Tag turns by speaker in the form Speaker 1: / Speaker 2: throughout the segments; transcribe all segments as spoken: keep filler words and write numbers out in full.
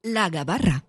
Speaker 1: La Gabarra.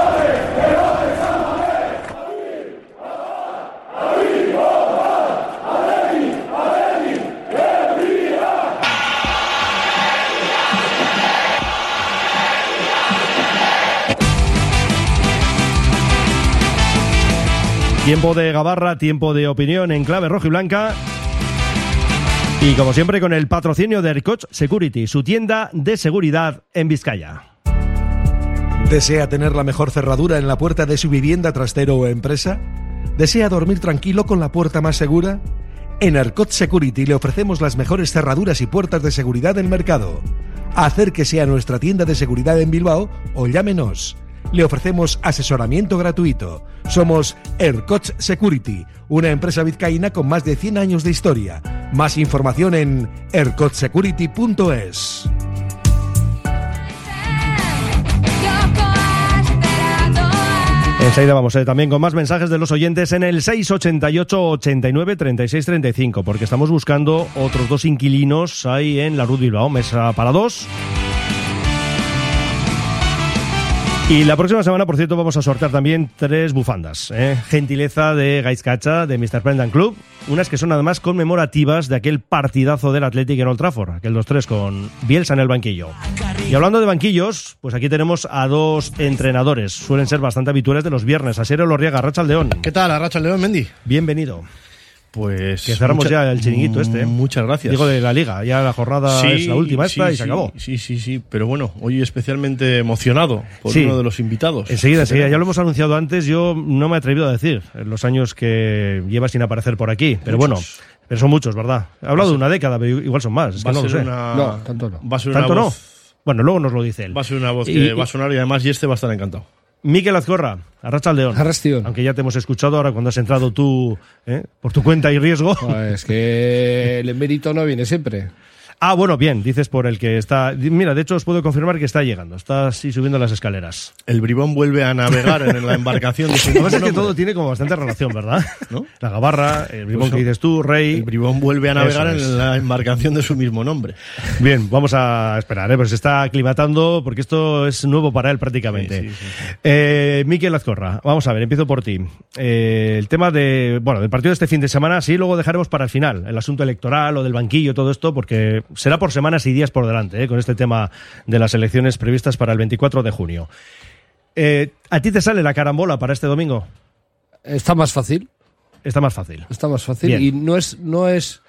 Speaker 2: Tiempo de Gabarra, tiempo de opinión en clave rojo y blanca. Y como siempre con el patrocinio de Ercots Security, su tienda de seguridad en Vizcaya.
Speaker 3: ¿Desea tener la mejor cerradura en la puerta de su vivienda, trastero o empresa? ¿Desea dormir tranquilo con la puerta más segura? En Ercots Security le ofrecemos las mejores cerraduras y puertas de seguridad del mercado. Acérquese a nuestra tienda de seguridad en Bilbao o llámenos. Le ofrecemos asesoramiento gratuito. Somos Ercots Security, una empresa vizcaína con más de cien años de historia. Más información en ercots security punto es.
Speaker 2: Enseguida vamos eh, también con más mensajes de los oyentes en el seis ochenta y ocho, ochenta y nueve, treinta y seis, treinta y cinco, porque estamos buscando otros dos inquilinos ahí en la Ruth Bilbao, mesa para dos. Y la próxima semana, por cierto, vamos a sortear también tres bufandas, ¿eh? Gentileza de Gaizkacha, de mister Brendan Club. Unas que son además conmemorativas de aquel partidazo del Athletic en Old Trafford, aquel dos tres con Bielsa en el banquillo. Y hablando de banquillos, pues aquí tenemos a dos entrenadores. Suelen ser bastante habituales de los viernes. Asier Elorriaga, Arratsaldeon.
Speaker 4: ¿Qué tal, Arratsaldeon, Mendy?
Speaker 2: Bienvenido.
Speaker 4: Pues
Speaker 2: que cerramos mucha, ya el chiringuito este.
Speaker 4: Muchas gracias.
Speaker 2: Digo, de la Liga. Ya la jornada sí, es la última esta sí, y se
Speaker 4: sí,
Speaker 2: acabó.
Speaker 4: Sí, sí, sí. Pero bueno, hoy especialmente emocionado por sí. uno de los invitados.
Speaker 2: Enseguida, enseguida. Ya lo hemos anunciado antes. Yo no me he atrevido a decir en los años que lleva sin aparecer por aquí. Pero muchos. bueno, pero son muchos, ¿verdad? He hablado de una década, pero igual son más. Es
Speaker 4: va
Speaker 2: que
Speaker 4: a
Speaker 2: no
Speaker 4: ser
Speaker 2: lo sé.
Speaker 4: Una...
Speaker 5: No, tanto no.
Speaker 4: Va a ser
Speaker 2: ¿Tanto
Speaker 4: una voz...
Speaker 2: no? Bueno, luego nos lo dice él.
Speaker 4: Va a ser una voz
Speaker 2: y,
Speaker 4: que
Speaker 2: y...
Speaker 4: va a sonar y además y este va a estar encantado.
Speaker 2: Mikel Azcorra, Arratsaldeon.
Speaker 5: Arratsaldeon.
Speaker 2: Aunque ya te hemos escuchado ahora cuando has entrado tú, ¿eh? por tu cuenta y riesgo.
Speaker 5: Pues que el emérito no viene siempre.
Speaker 2: Ah, bueno, bien, dices por el que está... Mira, de hecho os puedo confirmar que está llegando, está así subiendo las escaleras.
Speaker 4: El bribón vuelve a navegar en la embarcación de su mismo
Speaker 2: nombre. Es que todo tiene como bastante relación, ¿verdad? ¿No? La Gabarra, el bribón pues, que dices tú, Rey...
Speaker 4: El bribón vuelve a navegar en la embarcación de su mismo nombre.
Speaker 2: Bien, vamos a esperar, ¿eh? Pues se está aclimatando porque esto es nuevo para él prácticamente.
Speaker 4: Sí, sí, sí, sí.
Speaker 2: Eh, Mikel Azcorra, vamos a ver, empiezo por ti. Eh, el tema de, bueno, del partido de este fin de semana, sí, luego dejaremos para el final, el asunto electoral o del banquillo, todo esto, porque... será por semanas y días por delante, ¿eh? Con este tema de las elecciones previstas para el veinticuatro de junio. Eh, ¿A ti te sale la carambola para este domingo?
Speaker 5: Está más fácil.
Speaker 2: Está más fácil.
Speaker 5: Está más fácil.
Speaker 2: Bien.
Speaker 5: Y no es, no es,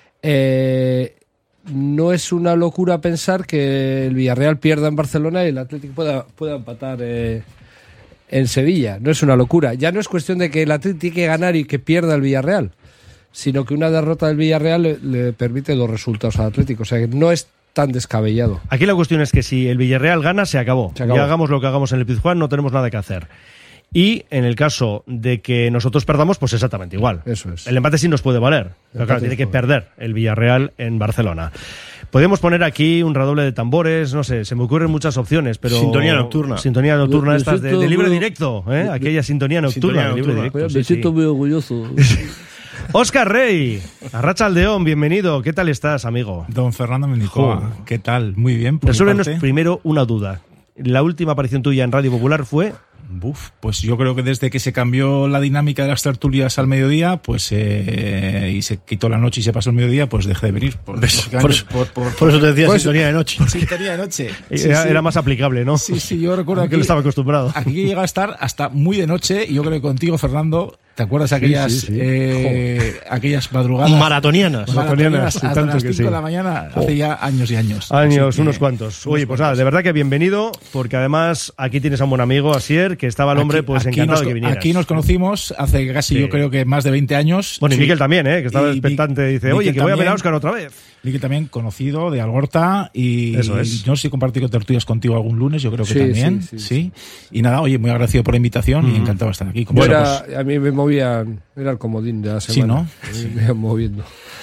Speaker 5: eh, no es una locura pensar que el Villarreal pierda en Barcelona y el Athletic pueda, pueda empatar eh, en Sevilla. No es una locura. Ya no es cuestión de que el Athletic tiene que ganar y que pierda el Villarreal, sino que una derrota del Villarreal le, le permite los resultados al Atlético. O sea, que no es tan descabellado.
Speaker 2: Aquí la cuestión es que si el Villarreal gana, se acabó.
Speaker 5: Se acabó.
Speaker 2: Ya hagamos lo que hagamos en el Pizjuán, no tenemos nada que hacer. Y en el caso de que nosotros perdamos, pues exactamente igual.
Speaker 5: Eso es.
Speaker 2: El empate sí nos puede valer. Pero claro, tiene que perder el Villarreal en Barcelona. Podemos poner aquí un redoble de tambores, no sé, se me ocurren muchas opciones, pero...
Speaker 4: Sintonía nocturna.
Speaker 2: Sintonía nocturna,
Speaker 5: Me
Speaker 2: estas de,
Speaker 5: siento
Speaker 2: de libre
Speaker 5: muy-
Speaker 2: directo, ¿eh? Aquella sintonía nocturna.
Speaker 4: Sintonía
Speaker 2: de libre
Speaker 4: nocturna.
Speaker 2: directo,
Speaker 5: Me
Speaker 2: sí,
Speaker 5: siento
Speaker 2: sí.
Speaker 5: muy orgulloso.
Speaker 2: Óscar Rey, Arratsaldeon, bienvenido. ¿Qué tal estás, amigo?
Speaker 6: Don Fernando Menicoa,
Speaker 2: Joder.
Speaker 6: ¿qué tal? Muy bien. por mi
Speaker 2: Resuélvenos
Speaker 6: parte.
Speaker 2: primero una duda. La última aparición tuya en Radio Popular fue...
Speaker 6: Buf, pues yo creo que desde que se cambió la dinámica de las tertulias al mediodía, pues eh, y se quitó la noche y se pasó el mediodía, pues dejé de venir. Por,
Speaker 4: ¿Ves?
Speaker 6: por,
Speaker 4: Por,
Speaker 6: por, por,
Speaker 4: por eso te decía
Speaker 6: pues,
Speaker 4: sintonía de noche.
Speaker 6: Sintonía de noche. Sí,
Speaker 2: era,
Speaker 6: sí.
Speaker 2: era más aplicable, ¿no?
Speaker 6: Sí, sí, yo recuerdo
Speaker 2: Aunque
Speaker 6: que
Speaker 2: él estaba acostumbrado.
Speaker 6: Aquí llega a estar hasta muy de noche y yo creo que contigo, Fernando, ¿te acuerdas aquellas
Speaker 2: sí, sí.
Speaker 6: eh, aquellas madrugadas?
Speaker 4: Maratonianas.
Speaker 2: Maratonianas, sí,
Speaker 6: hasta
Speaker 2: tanto
Speaker 6: las
Speaker 2: que
Speaker 6: cinco
Speaker 2: sí.
Speaker 6: de la mañana, hace ya años y años.
Speaker 2: Años,
Speaker 6: Así que-
Speaker 2: unos cuantos. Oye, pues
Speaker 6: cuantos.
Speaker 2: nada, de verdad que bienvenido, porque además aquí tienes a un buen amigo, Asier, que estaba el hombre
Speaker 6: Aquí-
Speaker 2: pues
Speaker 6: aquí
Speaker 2: encantado
Speaker 6: nos,
Speaker 2: de que vinieras.
Speaker 6: Aquí nos conocimos hace casi,
Speaker 2: Sí.
Speaker 6: yo creo que más de veinte años.
Speaker 2: Bueno, y
Speaker 6: Sí.
Speaker 2: Miguel también, ¿eh? Que estaba
Speaker 6: Y
Speaker 2: expectante, dice,
Speaker 6: Miguel
Speaker 2: oye, que voy a ver a
Speaker 6: también.
Speaker 2: Óscar otra vez.
Speaker 6: Miguel también conocido de Algorta y
Speaker 2: Eso es.
Speaker 6: yo sí compartí tertulias contigo algún lunes, yo creo que
Speaker 5: Sí,
Speaker 6: también,
Speaker 5: sí,
Speaker 6: sí,
Speaker 5: sí,
Speaker 6: Y nada, oye, muy agradecido por la invitación y
Speaker 2: Mm.
Speaker 6: encantado de estar aquí. Como
Speaker 2: Bueno,
Speaker 5: Era-
Speaker 6: pues,
Speaker 5: A mí me movían, era el comodín de la semana.
Speaker 6: ¿no?
Speaker 5: A mí me iban moviendo.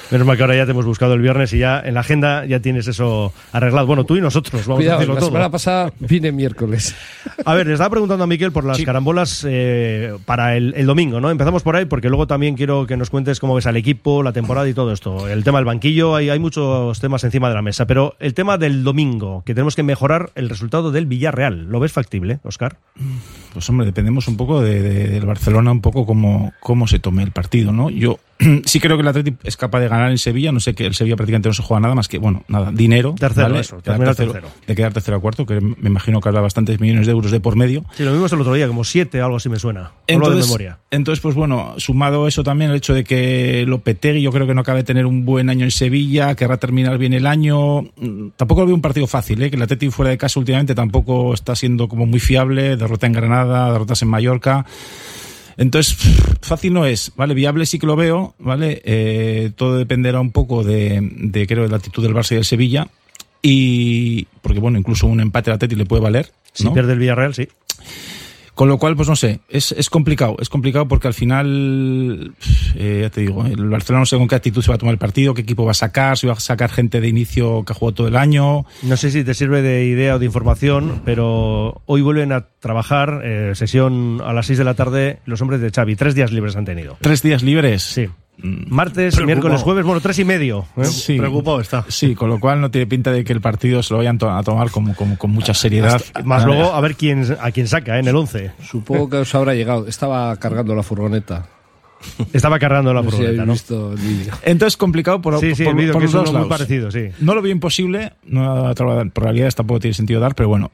Speaker 2: Menos mal que ahora ya te hemos buscado el viernes y ya en la agenda ya tienes eso arreglado. Bueno, tú y nosotros vamos
Speaker 5: Cuidado,
Speaker 2: a decirlo
Speaker 5: la
Speaker 2: todo.
Speaker 5: semana pasada vine miércoles.
Speaker 2: A ver, le estaba preguntando a Miquel por las sí. carambolas eh, para el, el domingo, ¿no? Empezamos por ahí porque luego también quiero que nos cuentes cómo ves al equipo, la temporada y todo esto. El tema del banquillo, hay, hay muchos temas encima de la mesa, pero el tema del domingo, que tenemos que mejorar el resultado del Villarreal, ¿lo ves factible, Óscar?
Speaker 6: Pues hombre, dependemos un poco de, de, del Barcelona, un poco cómo, cómo se tome el partido, ¿no? Yo sí creo que el Atlético es capaz de ganar en Sevilla, no sé, que el Sevilla prácticamente no se juega nada más que, bueno, nada, dinero.
Speaker 2: Tercero,
Speaker 6: ¿vale?
Speaker 2: eso,
Speaker 6: quedar tercero, tercero. De quedar tercero a cuarto, que me imagino que habrá bastantes millones de euros de por medio.
Speaker 2: Sí, lo vimos el otro día, como siete, algo así me suena.
Speaker 6: Entonces,
Speaker 2: de memoria.
Speaker 6: Entonces, pues bueno, sumado eso también, el hecho de que Lopetegui yo creo que no cabe tener un buen año en Sevilla, querrá terminar bien el año. Tampoco lo veo un partido fácil, ¿eh? Que el Atlético fuera de casa últimamente tampoco está siendo como muy fiable, derrota en Granada, derrotas en Mallorca. Entonces, fácil no es, ¿vale? Viable sí que lo veo, ¿vale? Eh, todo dependerá un poco de, de, creo, de la actitud del Barça y del Sevilla. Y, porque bueno, incluso un empate al Atlético le puede valer, ¿no?
Speaker 2: Si pierde el Villarreal, sí.
Speaker 6: Con lo cual, pues no sé, es, es complicado, es complicado porque al final, eh, ya te digo, el Barcelona no sé con qué actitud se va a tomar el partido, qué equipo va a sacar, si va a sacar gente de inicio que ha jugado todo el año.
Speaker 2: No sé si te sirve de idea o de información, pero hoy vuelven a trabajar, eh, sesión a las seis de la tarde, los hombres de Xavi. Tres días libres han tenido.
Speaker 6: ¿Tres días libres?
Speaker 2: Sí. Martes,
Speaker 4: Preocupado.
Speaker 2: Miércoles, jueves, bueno, tres y medio. ¿eh?
Speaker 6: Sí,
Speaker 4: preocupado está.
Speaker 6: Sí, con lo cual no tiene pinta de que el partido se lo vayan a tomar como, como con mucha seriedad.
Speaker 2: Hasta, más luego a ver quién a quién saca ¿eh? en el once.
Speaker 5: Supongo que os habrá llegado. Estaba cargando la furgoneta.
Speaker 2: Estaba cargando la
Speaker 5: no
Speaker 2: furgoneta, ¿no?
Speaker 5: Visto el vídeo.
Speaker 6: Entonces complicado por,
Speaker 2: sí, sí,
Speaker 6: por,
Speaker 2: el vídeo
Speaker 6: por
Speaker 2: que
Speaker 6: los
Speaker 2: es
Speaker 6: dos
Speaker 2: muy
Speaker 6: lados.
Speaker 2: parecido, sí.
Speaker 6: No lo veo imposible, no, por realidades tampoco tiene sentido dar, pero bueno,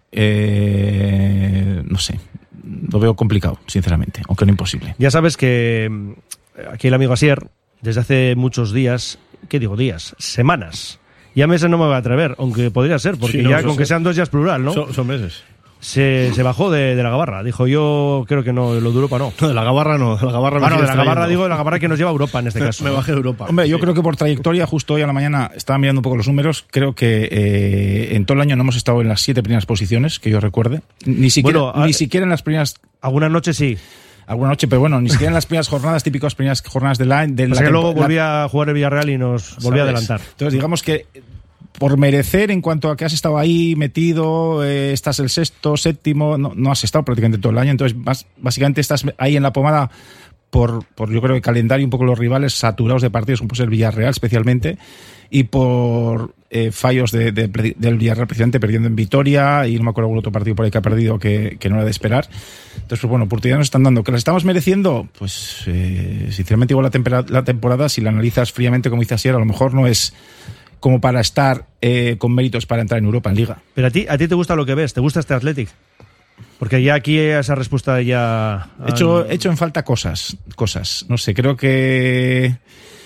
Speaker 6: eh, no sé, lo veo complicado, sinceramente, aunque no imposible.
Speaker 2: Ya sabes que aquí el amigo Asier, desde hace muchos días, ¿qué digo días? Semanas. Ya meses no me voy a atrever, aunque podría ser, porque sí, no, ya con que sean dos ya es plural, ¿no?
Speaker 4: Son, son meses.
Speaker 2: Se, se bajó de, de la gabarra. Dijo, yo creo que no, lo de Europa no.
Speaker 4: No, de la gabarra no. De la gabarra
Speaker 2: bueno, de la gabarra digo, de la gabarra que nos lleva a Europa en este caso.
Speaker 4: Me bajé a Europa.
Speaker 6: Hombre, yo
Speaker 4: sí.
Speaker 6: creo que por trayectoria, justo hoy a la mañana estaba mirando un poco los números, creo que eh, en todo el año no hemos estado en las siete primeras posiciones, que yo recuerde. Ni siquiera,
Speaker 2: bueno, a,
Speaker 6: ni siquiera en las primeras...
Speaker 2: Algunas noches sí.
Speaker 6: Alguna noche, pero bueno, ni siquiera en las primeras jornadas, típicas primeras jornadas del año. De
Speaker 2: o sea que luego volvía a jugar el Villarreal y nos volvía a adelantar.
Speaker 6: Entonces, digamos que por merecer en cuanto a que has estado ahí metido, eh, estás el sexto, séptimo, no, no has estado prácticamente todo el año, entonces vas, básicamente estás ahí en la pomada por, por yo creo, el calendario, un poco los rivales saturados de partidos, como puede ser el Villarreal especialmente, y por eh, fallos de, de, del Villarreal precisamente perdiendo en Vitoria, y no me acuerdo algún otro partido por ahí que ha perdido que, que no era de esperar. Entonces, pues bueno, oportunidades nos están dando. ¿Que las estamos mereciendo? Pues eh, sinceramente igual la, tempera, la temporada, si la analizas fríamente como dice ayer, a lo mejor no es como para estar eh, con méritos para entrar en Europa, en Liga.
Speaker 2: Pero a ti, a ti te gusta lo que ves, ¿te gusta este Athletic? Porque ya aquí esa respuesta ya...
Speaker 6: He hecho, he hecho en falta cosas, cosas. No sé, creo que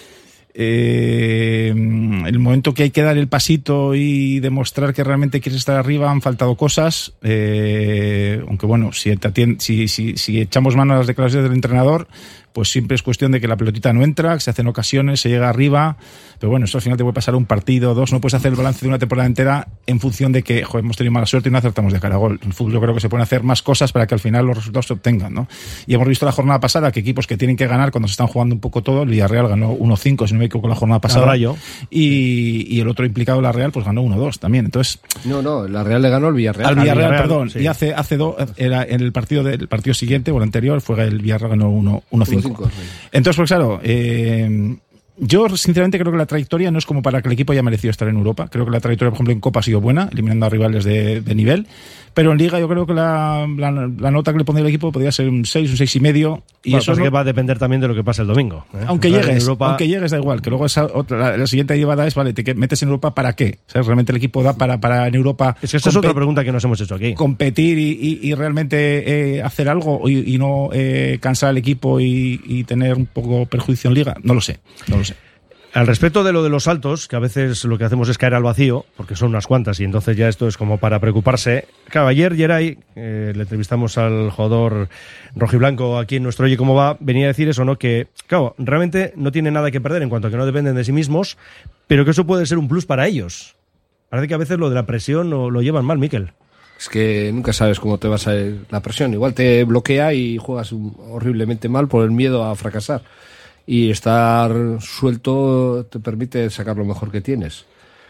Speaker 6: eh, el momento que hay que dar el pasito y demostrar que realmente quieres estar arriba han faltado cosas. Eh, aunque bueno, si, te atiende, si, si, si echamos mano a las declaraciones del entrenador, pues siempre es cuestión de que la pelotita no entra, que se hacen ocasiones, se llega arriba, pero bueno, esto al final te puede pasar un partido o dos, no puedes hacer el balance de una temporada entera en función de que, joder, hemos tenido mala suerte y no acertamos de cara a gol. En el fútbol yo creo que se pueden hacer más cosas para que al final los resultados se obtengan, ¿no? Y hemos visto la jornada pasada que equipos que tienen que ganar cuando se están jugando un poco todo, el Villarreal ganó uno cinco, si no me equivoco, la jornada pasada, y, y el otro implicado, la Real, pues ganó uno dos también, entonces...
Speaker 5: No, no, la Real le ganó al Villarreal.
Speaker 6: Al Villarreal,
Speaker 2: al Villarreal
Speaker 6: perdón,
Speaker 2: sí.
Speaker 6: Y hace, hace dos, era en el partido del partido siguiente, o el anterior, fue el Villarreal ganó uno cinco. Entonces, pues claro, eh, yo sinceramente creo que la trayectoria no es como para que el equipo haya merecido estar en Europa. Creo que la trayectoria, por ejemplo, en Copa ha sido buena, eliminando a rivales de, de nivel. Pero en Liga yo creo que la, la, la nota que le pondría el equipo podría ser un seis, un seis y medio. Y
Speaker 2: bueno,
Speaker 6: eso
Speaker 2: es
Speaker 6: no,
Speaker 2: que va a depender también de lo que pase el domingo. ¿eh?
Speaker 6: Aunque
Speaker 2: Entrar
Speaker 6: llegues,
Speaker 2: Europa...
Speaker 6: aunque llegues da igual. Que luego esa otra, la, la siguiente llevada es, vale, te metes en Europa ¿para qué? O sea, realmente el equipo da para, para en Europa...
Speaker 2: Es que esta es otra pregunta que nos hemos hecho aquí.
Speaker 6: Competir y, y, y realmente eh, hacer algo y, y no eh, cansar al equipo y, y tener un poco perjuicio en Liga. No lo sé, no lo sé.
Speaker 2: Al respecto de lo de los saltos, que a veces lo que hacemos es caer al vacío, porque son unas cuantas y entonces ya esto es como para preocuparse. Claro, ayer Geray, eh, le entrevistamos al jugador rojiblanco aquí en nuestro Oye Cómo Va, venía a decir eso, ¿no? Que, claro, realmente no tiene nada que perder en cuanto a que no dependen de sí mismos, pero que eso puede ser un plus para ellos. Parece que a veces lo de la presión lo, lo llevan mal, Miquel.
Speaker 5: Es que nunca sabes cómo te va a salir la presión. Igual te bloquea y juegas horriblemente mal por el miedo a fracasar. y estar suelto te permite sacar lo mejor que tienes.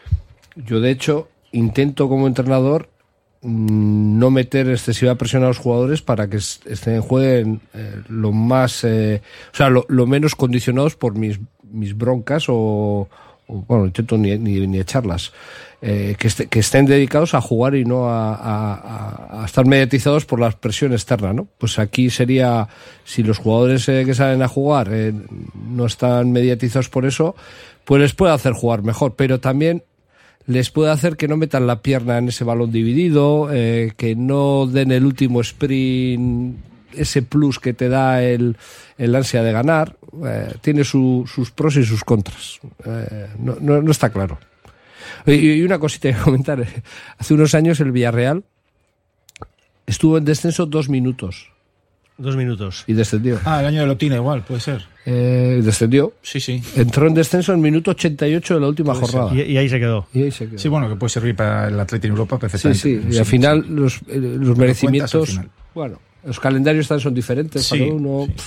Speaker 5: Yo, de hecho, intento como entrenador no meter excesiva presión a los jugadores para que estén jueguen eh, lo más eh, o sea lo, lo menos condicionados por mis mis broncas o, o bueno, intento ni, ni, ni echarlas, eh, que, este, que estén dedicados a jugar y no a, a, a estar mediatizados por la presión externa, ¿no? Pues aquí sería, si los jugadores eh, que salen a jugar eh, no están mediatizados por eso, pues les puede hacer jugar mejor, pero también les puede hacer que no metan la pierna en ese balón dividido, eh, que no den el último sprint, ese plus que te da el, el ansia de ganar. Eh, tiene su, sus pros y sus contras. Eh, no, no, no está claro. Y, y una cosita que comentar. Hace unos años el Villarreal estuvo en descenso dos minutos.
Speaker 2: Dos minutos.
Speaker 5: Y descendió.
Speaker 6: Ah, el año de Lotina igual, puede ser.
Speaker 5: Eh, descendió.
Speaker 6: Sí, sí.
Speaker 5: Entró en descenso en minuto ochenta y ocho de la última puede jornada.
Speaker 2: Y, y ahí se quedó.
Speaker 5: Y ahí se quedó.
Speaker 6: Sí, bueno, que puede servir para el Atleti en Europa perfectamente.
Speaker 5: Sí, sí. Y
Speaker 6: sí,
Speaker 5: al final
Speaker 6: sí.
Speaker 5: los, eh, los merecimientos... Final. Bueno, los calendarios también son diferentes
Speaker 6: sí,
Speaker 5: para uno.
Speaker 6: Sí.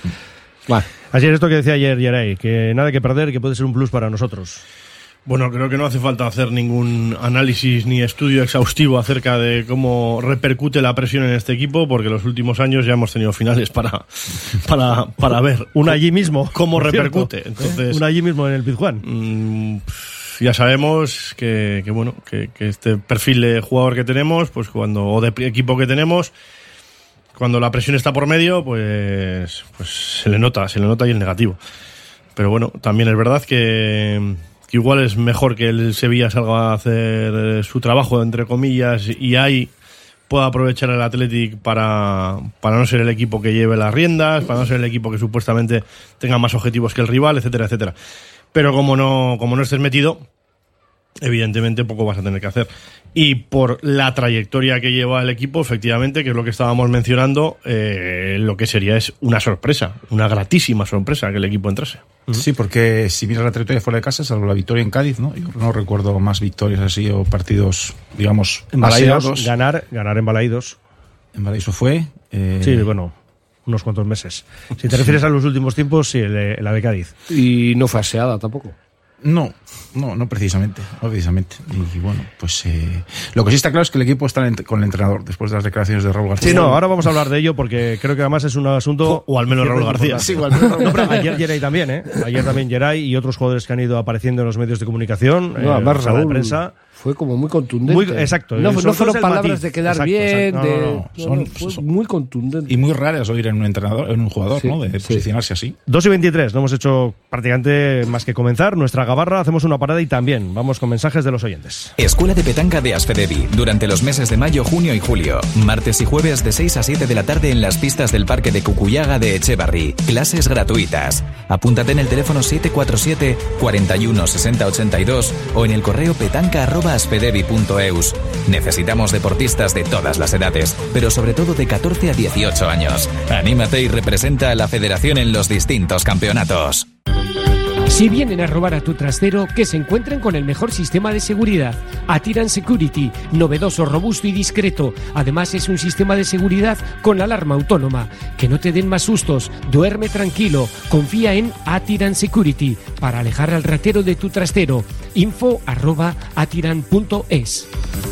Speaker 5: Bueno.
Speaker 2: Así es esto que decía ayer Yeray, que nada que perder, que puede ser un plus para nosotros.
Speaker 4: Bueno, creo que no hace falta hacer ningún análisis ni estudio exhaustivo acerca de cómo repercute la presión en este equipo, porque los últimos años ya hemos tenido finales para para, para ver
Speaker 2: una allí mismo
Speaker 4: cómo repercute. Entonces,
Speaker 2: una allí mismo en el Pizjuán.
Speaker 4: Mmm, ya sabemos que, que bueno que, que este perfil de jugador que tenemos, pues cuando o de equipo que tenemos, cuando la presión está por medio, pues pues se le nota, se le nota y el negativo. Pero bueno, también es verdad que que igual es mejor que el Sevilla salga a hacer su trabajo, entre comillas, y ahí pueda aprovechar el Athletic para, para no ser el equipo que lleve las riendas, para no ser el equipo que supuestamente tenga más objetivos que el rival, etcétera, etcétera. Pero como no, como no estés metido, evidentemente poco vas a tener que hacer. Y por la trayectoria que lleva el equipo, efectivamente, que es lo que estábamos mencionando, eh, lo que sería es una sorpresa, una gratísima sorpresa que el equipo entrase.
Speaker 6: Sí, porque si miras la trayectoria fuera de casa, salvo la victoria en Cádiz, ¿no? Yo no recuerdo más victorias así o partidos, digamos,
Speaker 2: en Balaídos, ganar, ganar en Balaídos.
Speaker 6: En Balaídos fue. Eh...
Speaker 2: Sí, bueno, unos cuantos meses. Si te refieres sí. a los últimos tiempos, sí, el, la de Cádiz.
Speaker 5: Y no fue aseada tampoco.
Speaker 6: No, no, no precisamente, no precisamente. Y, y bueno, pues eh, lo que sí está claro es que el equipo está con el entrenador después de las declaraciones de Raúl García.
Speaker 2: Sí, no, ahora vamos a hablar de ello porque creo que además es un asunto...
Speaker 4: O, o al menos Raúl García.
Speaker 2: Sí, o al menos Raúl García. Ayer Yeray también, ¿eh? Ayer también Yeray y otros jugadores que han ido apareciendo en los medios de comunicación,
Speaker 5: no,
Speaker 2: en la sala de prensa.
Speaker 5: Fue como muy contundente.
Speaker 2: Muy, exacto.
Speaker 5: No, no fueron palabras
Speaker 2: matiz.
Speaker 5: de quedar
Speaker 2: exacto,
Speaker 5: bien,
Speaker 2: exacto.
Speaker 5: de,
Speaker 2: no, no, no.
Speaker 5: Son, no, fue son muy contundente.
Speaker 6: Y muy raras oír en un entrenador, en un jugador,
Speaker 5: sí,
Speaker 6: ¿no? De
Speaker 5: sí.
Speaker 6: posicionarse así.
Speaker 2: dos y veintitrés, no hemos hecho prácticamente más que comenzar nuestra gabarra, hacemos una parada y también vamos con mensajes de los oyentes.
Speaker 1: Escuela de Petanca de Asfedevi, durante los meses de mayo, junio y julio. Martes y jueves de seis a siete de la tarde en las pistas del Parque de Cucuyaga de Echevarri. Clases gratuitas. Apúntate en el teléfono siete cuatro siete, cuatro uno, seis cero ocho dos o en el correo petanca arroba asfedevi punto eus. Necesitamos deportistas de todas las edades, pero sobre todo de catorce a dieciocho años. Anímate y representa a la federación en los distintos campeonatos.
Speaker 7: Si vienen a robar a tu trastero, que se encuentren con el mejor sistema de seguridad. Atiran Security, novedoso, robusto y discreto. Además es un sistema de seguridad con alarma autónoma. Que no te den más sustos, duerme tranquilo. Confía en Atiran Security para alejar al ratero de tu trastero. Info arroba atiran punto es.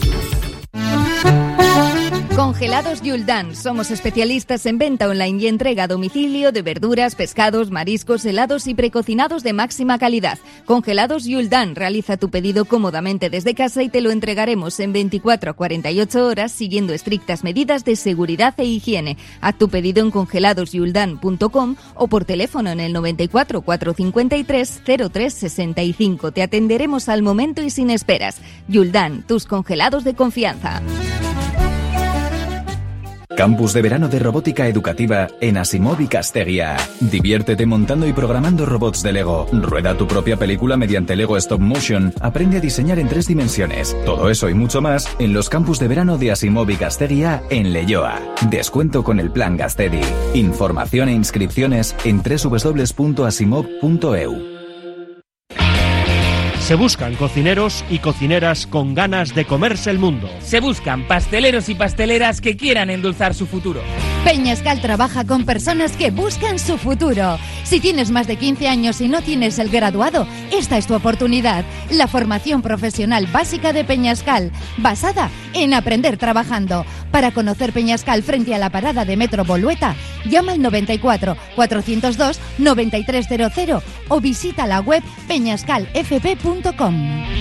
Speaker 8: Congelados Yuldan. Somos especialistas en venta online y entrega a domicilio de verduras, pescados, mariscos, helados y precocinados de máxima calidad. Congelados Yuldan. Realiza tu pedido cómodamente desde casa y te lo entregaremos en veinticuatro a cuarenta y ocho horas siguiendo estrictas medidas de seguridad e higiene. Haz tu pedido en congelados yuldan punto com o por teléfono en el noventa y cuatro, cuatrocientos cincuenta y tres, cero tres sesenta y cinco. Te atenderemos al momento y sin esperas. Yuldan, tus congelados de confianza.
Speaker 1: Campus de verano de robótica educativa en Asimov y Castegia. Diviértete montando y programando robots de Lego. Rueda tu propia película mediante Lego Stop Motion. Aprende a diseñar en tres dimensiones. Todo eso y mucho más en los campus de verano de Asimov y Castegia en Leioa. Descuento con el plan Gastedi. Información e inscripciones en doble u doble u doble u punto asimov punto e u.
Speaker 9: Se buscan cocineros y cocineras con ganas de comerse el mundo.
Speaker 10: Se buscan pasteleros y pasteleras que quieran endulzar su futuro. Peñascal trabaja con personas que buscan su futuro. Si tienes más de quince años y no tienes el graduado, esta es tu oportunidad. La formación profesional básica de Peñascal, basada en aprender trabajando. Para conocer Peñascal frente a la parada de Metro Bolueta, llama al noventa y cuatro, cuatrocientos dos, noventa y tres cero cero o visita la web peñascal f p punto com.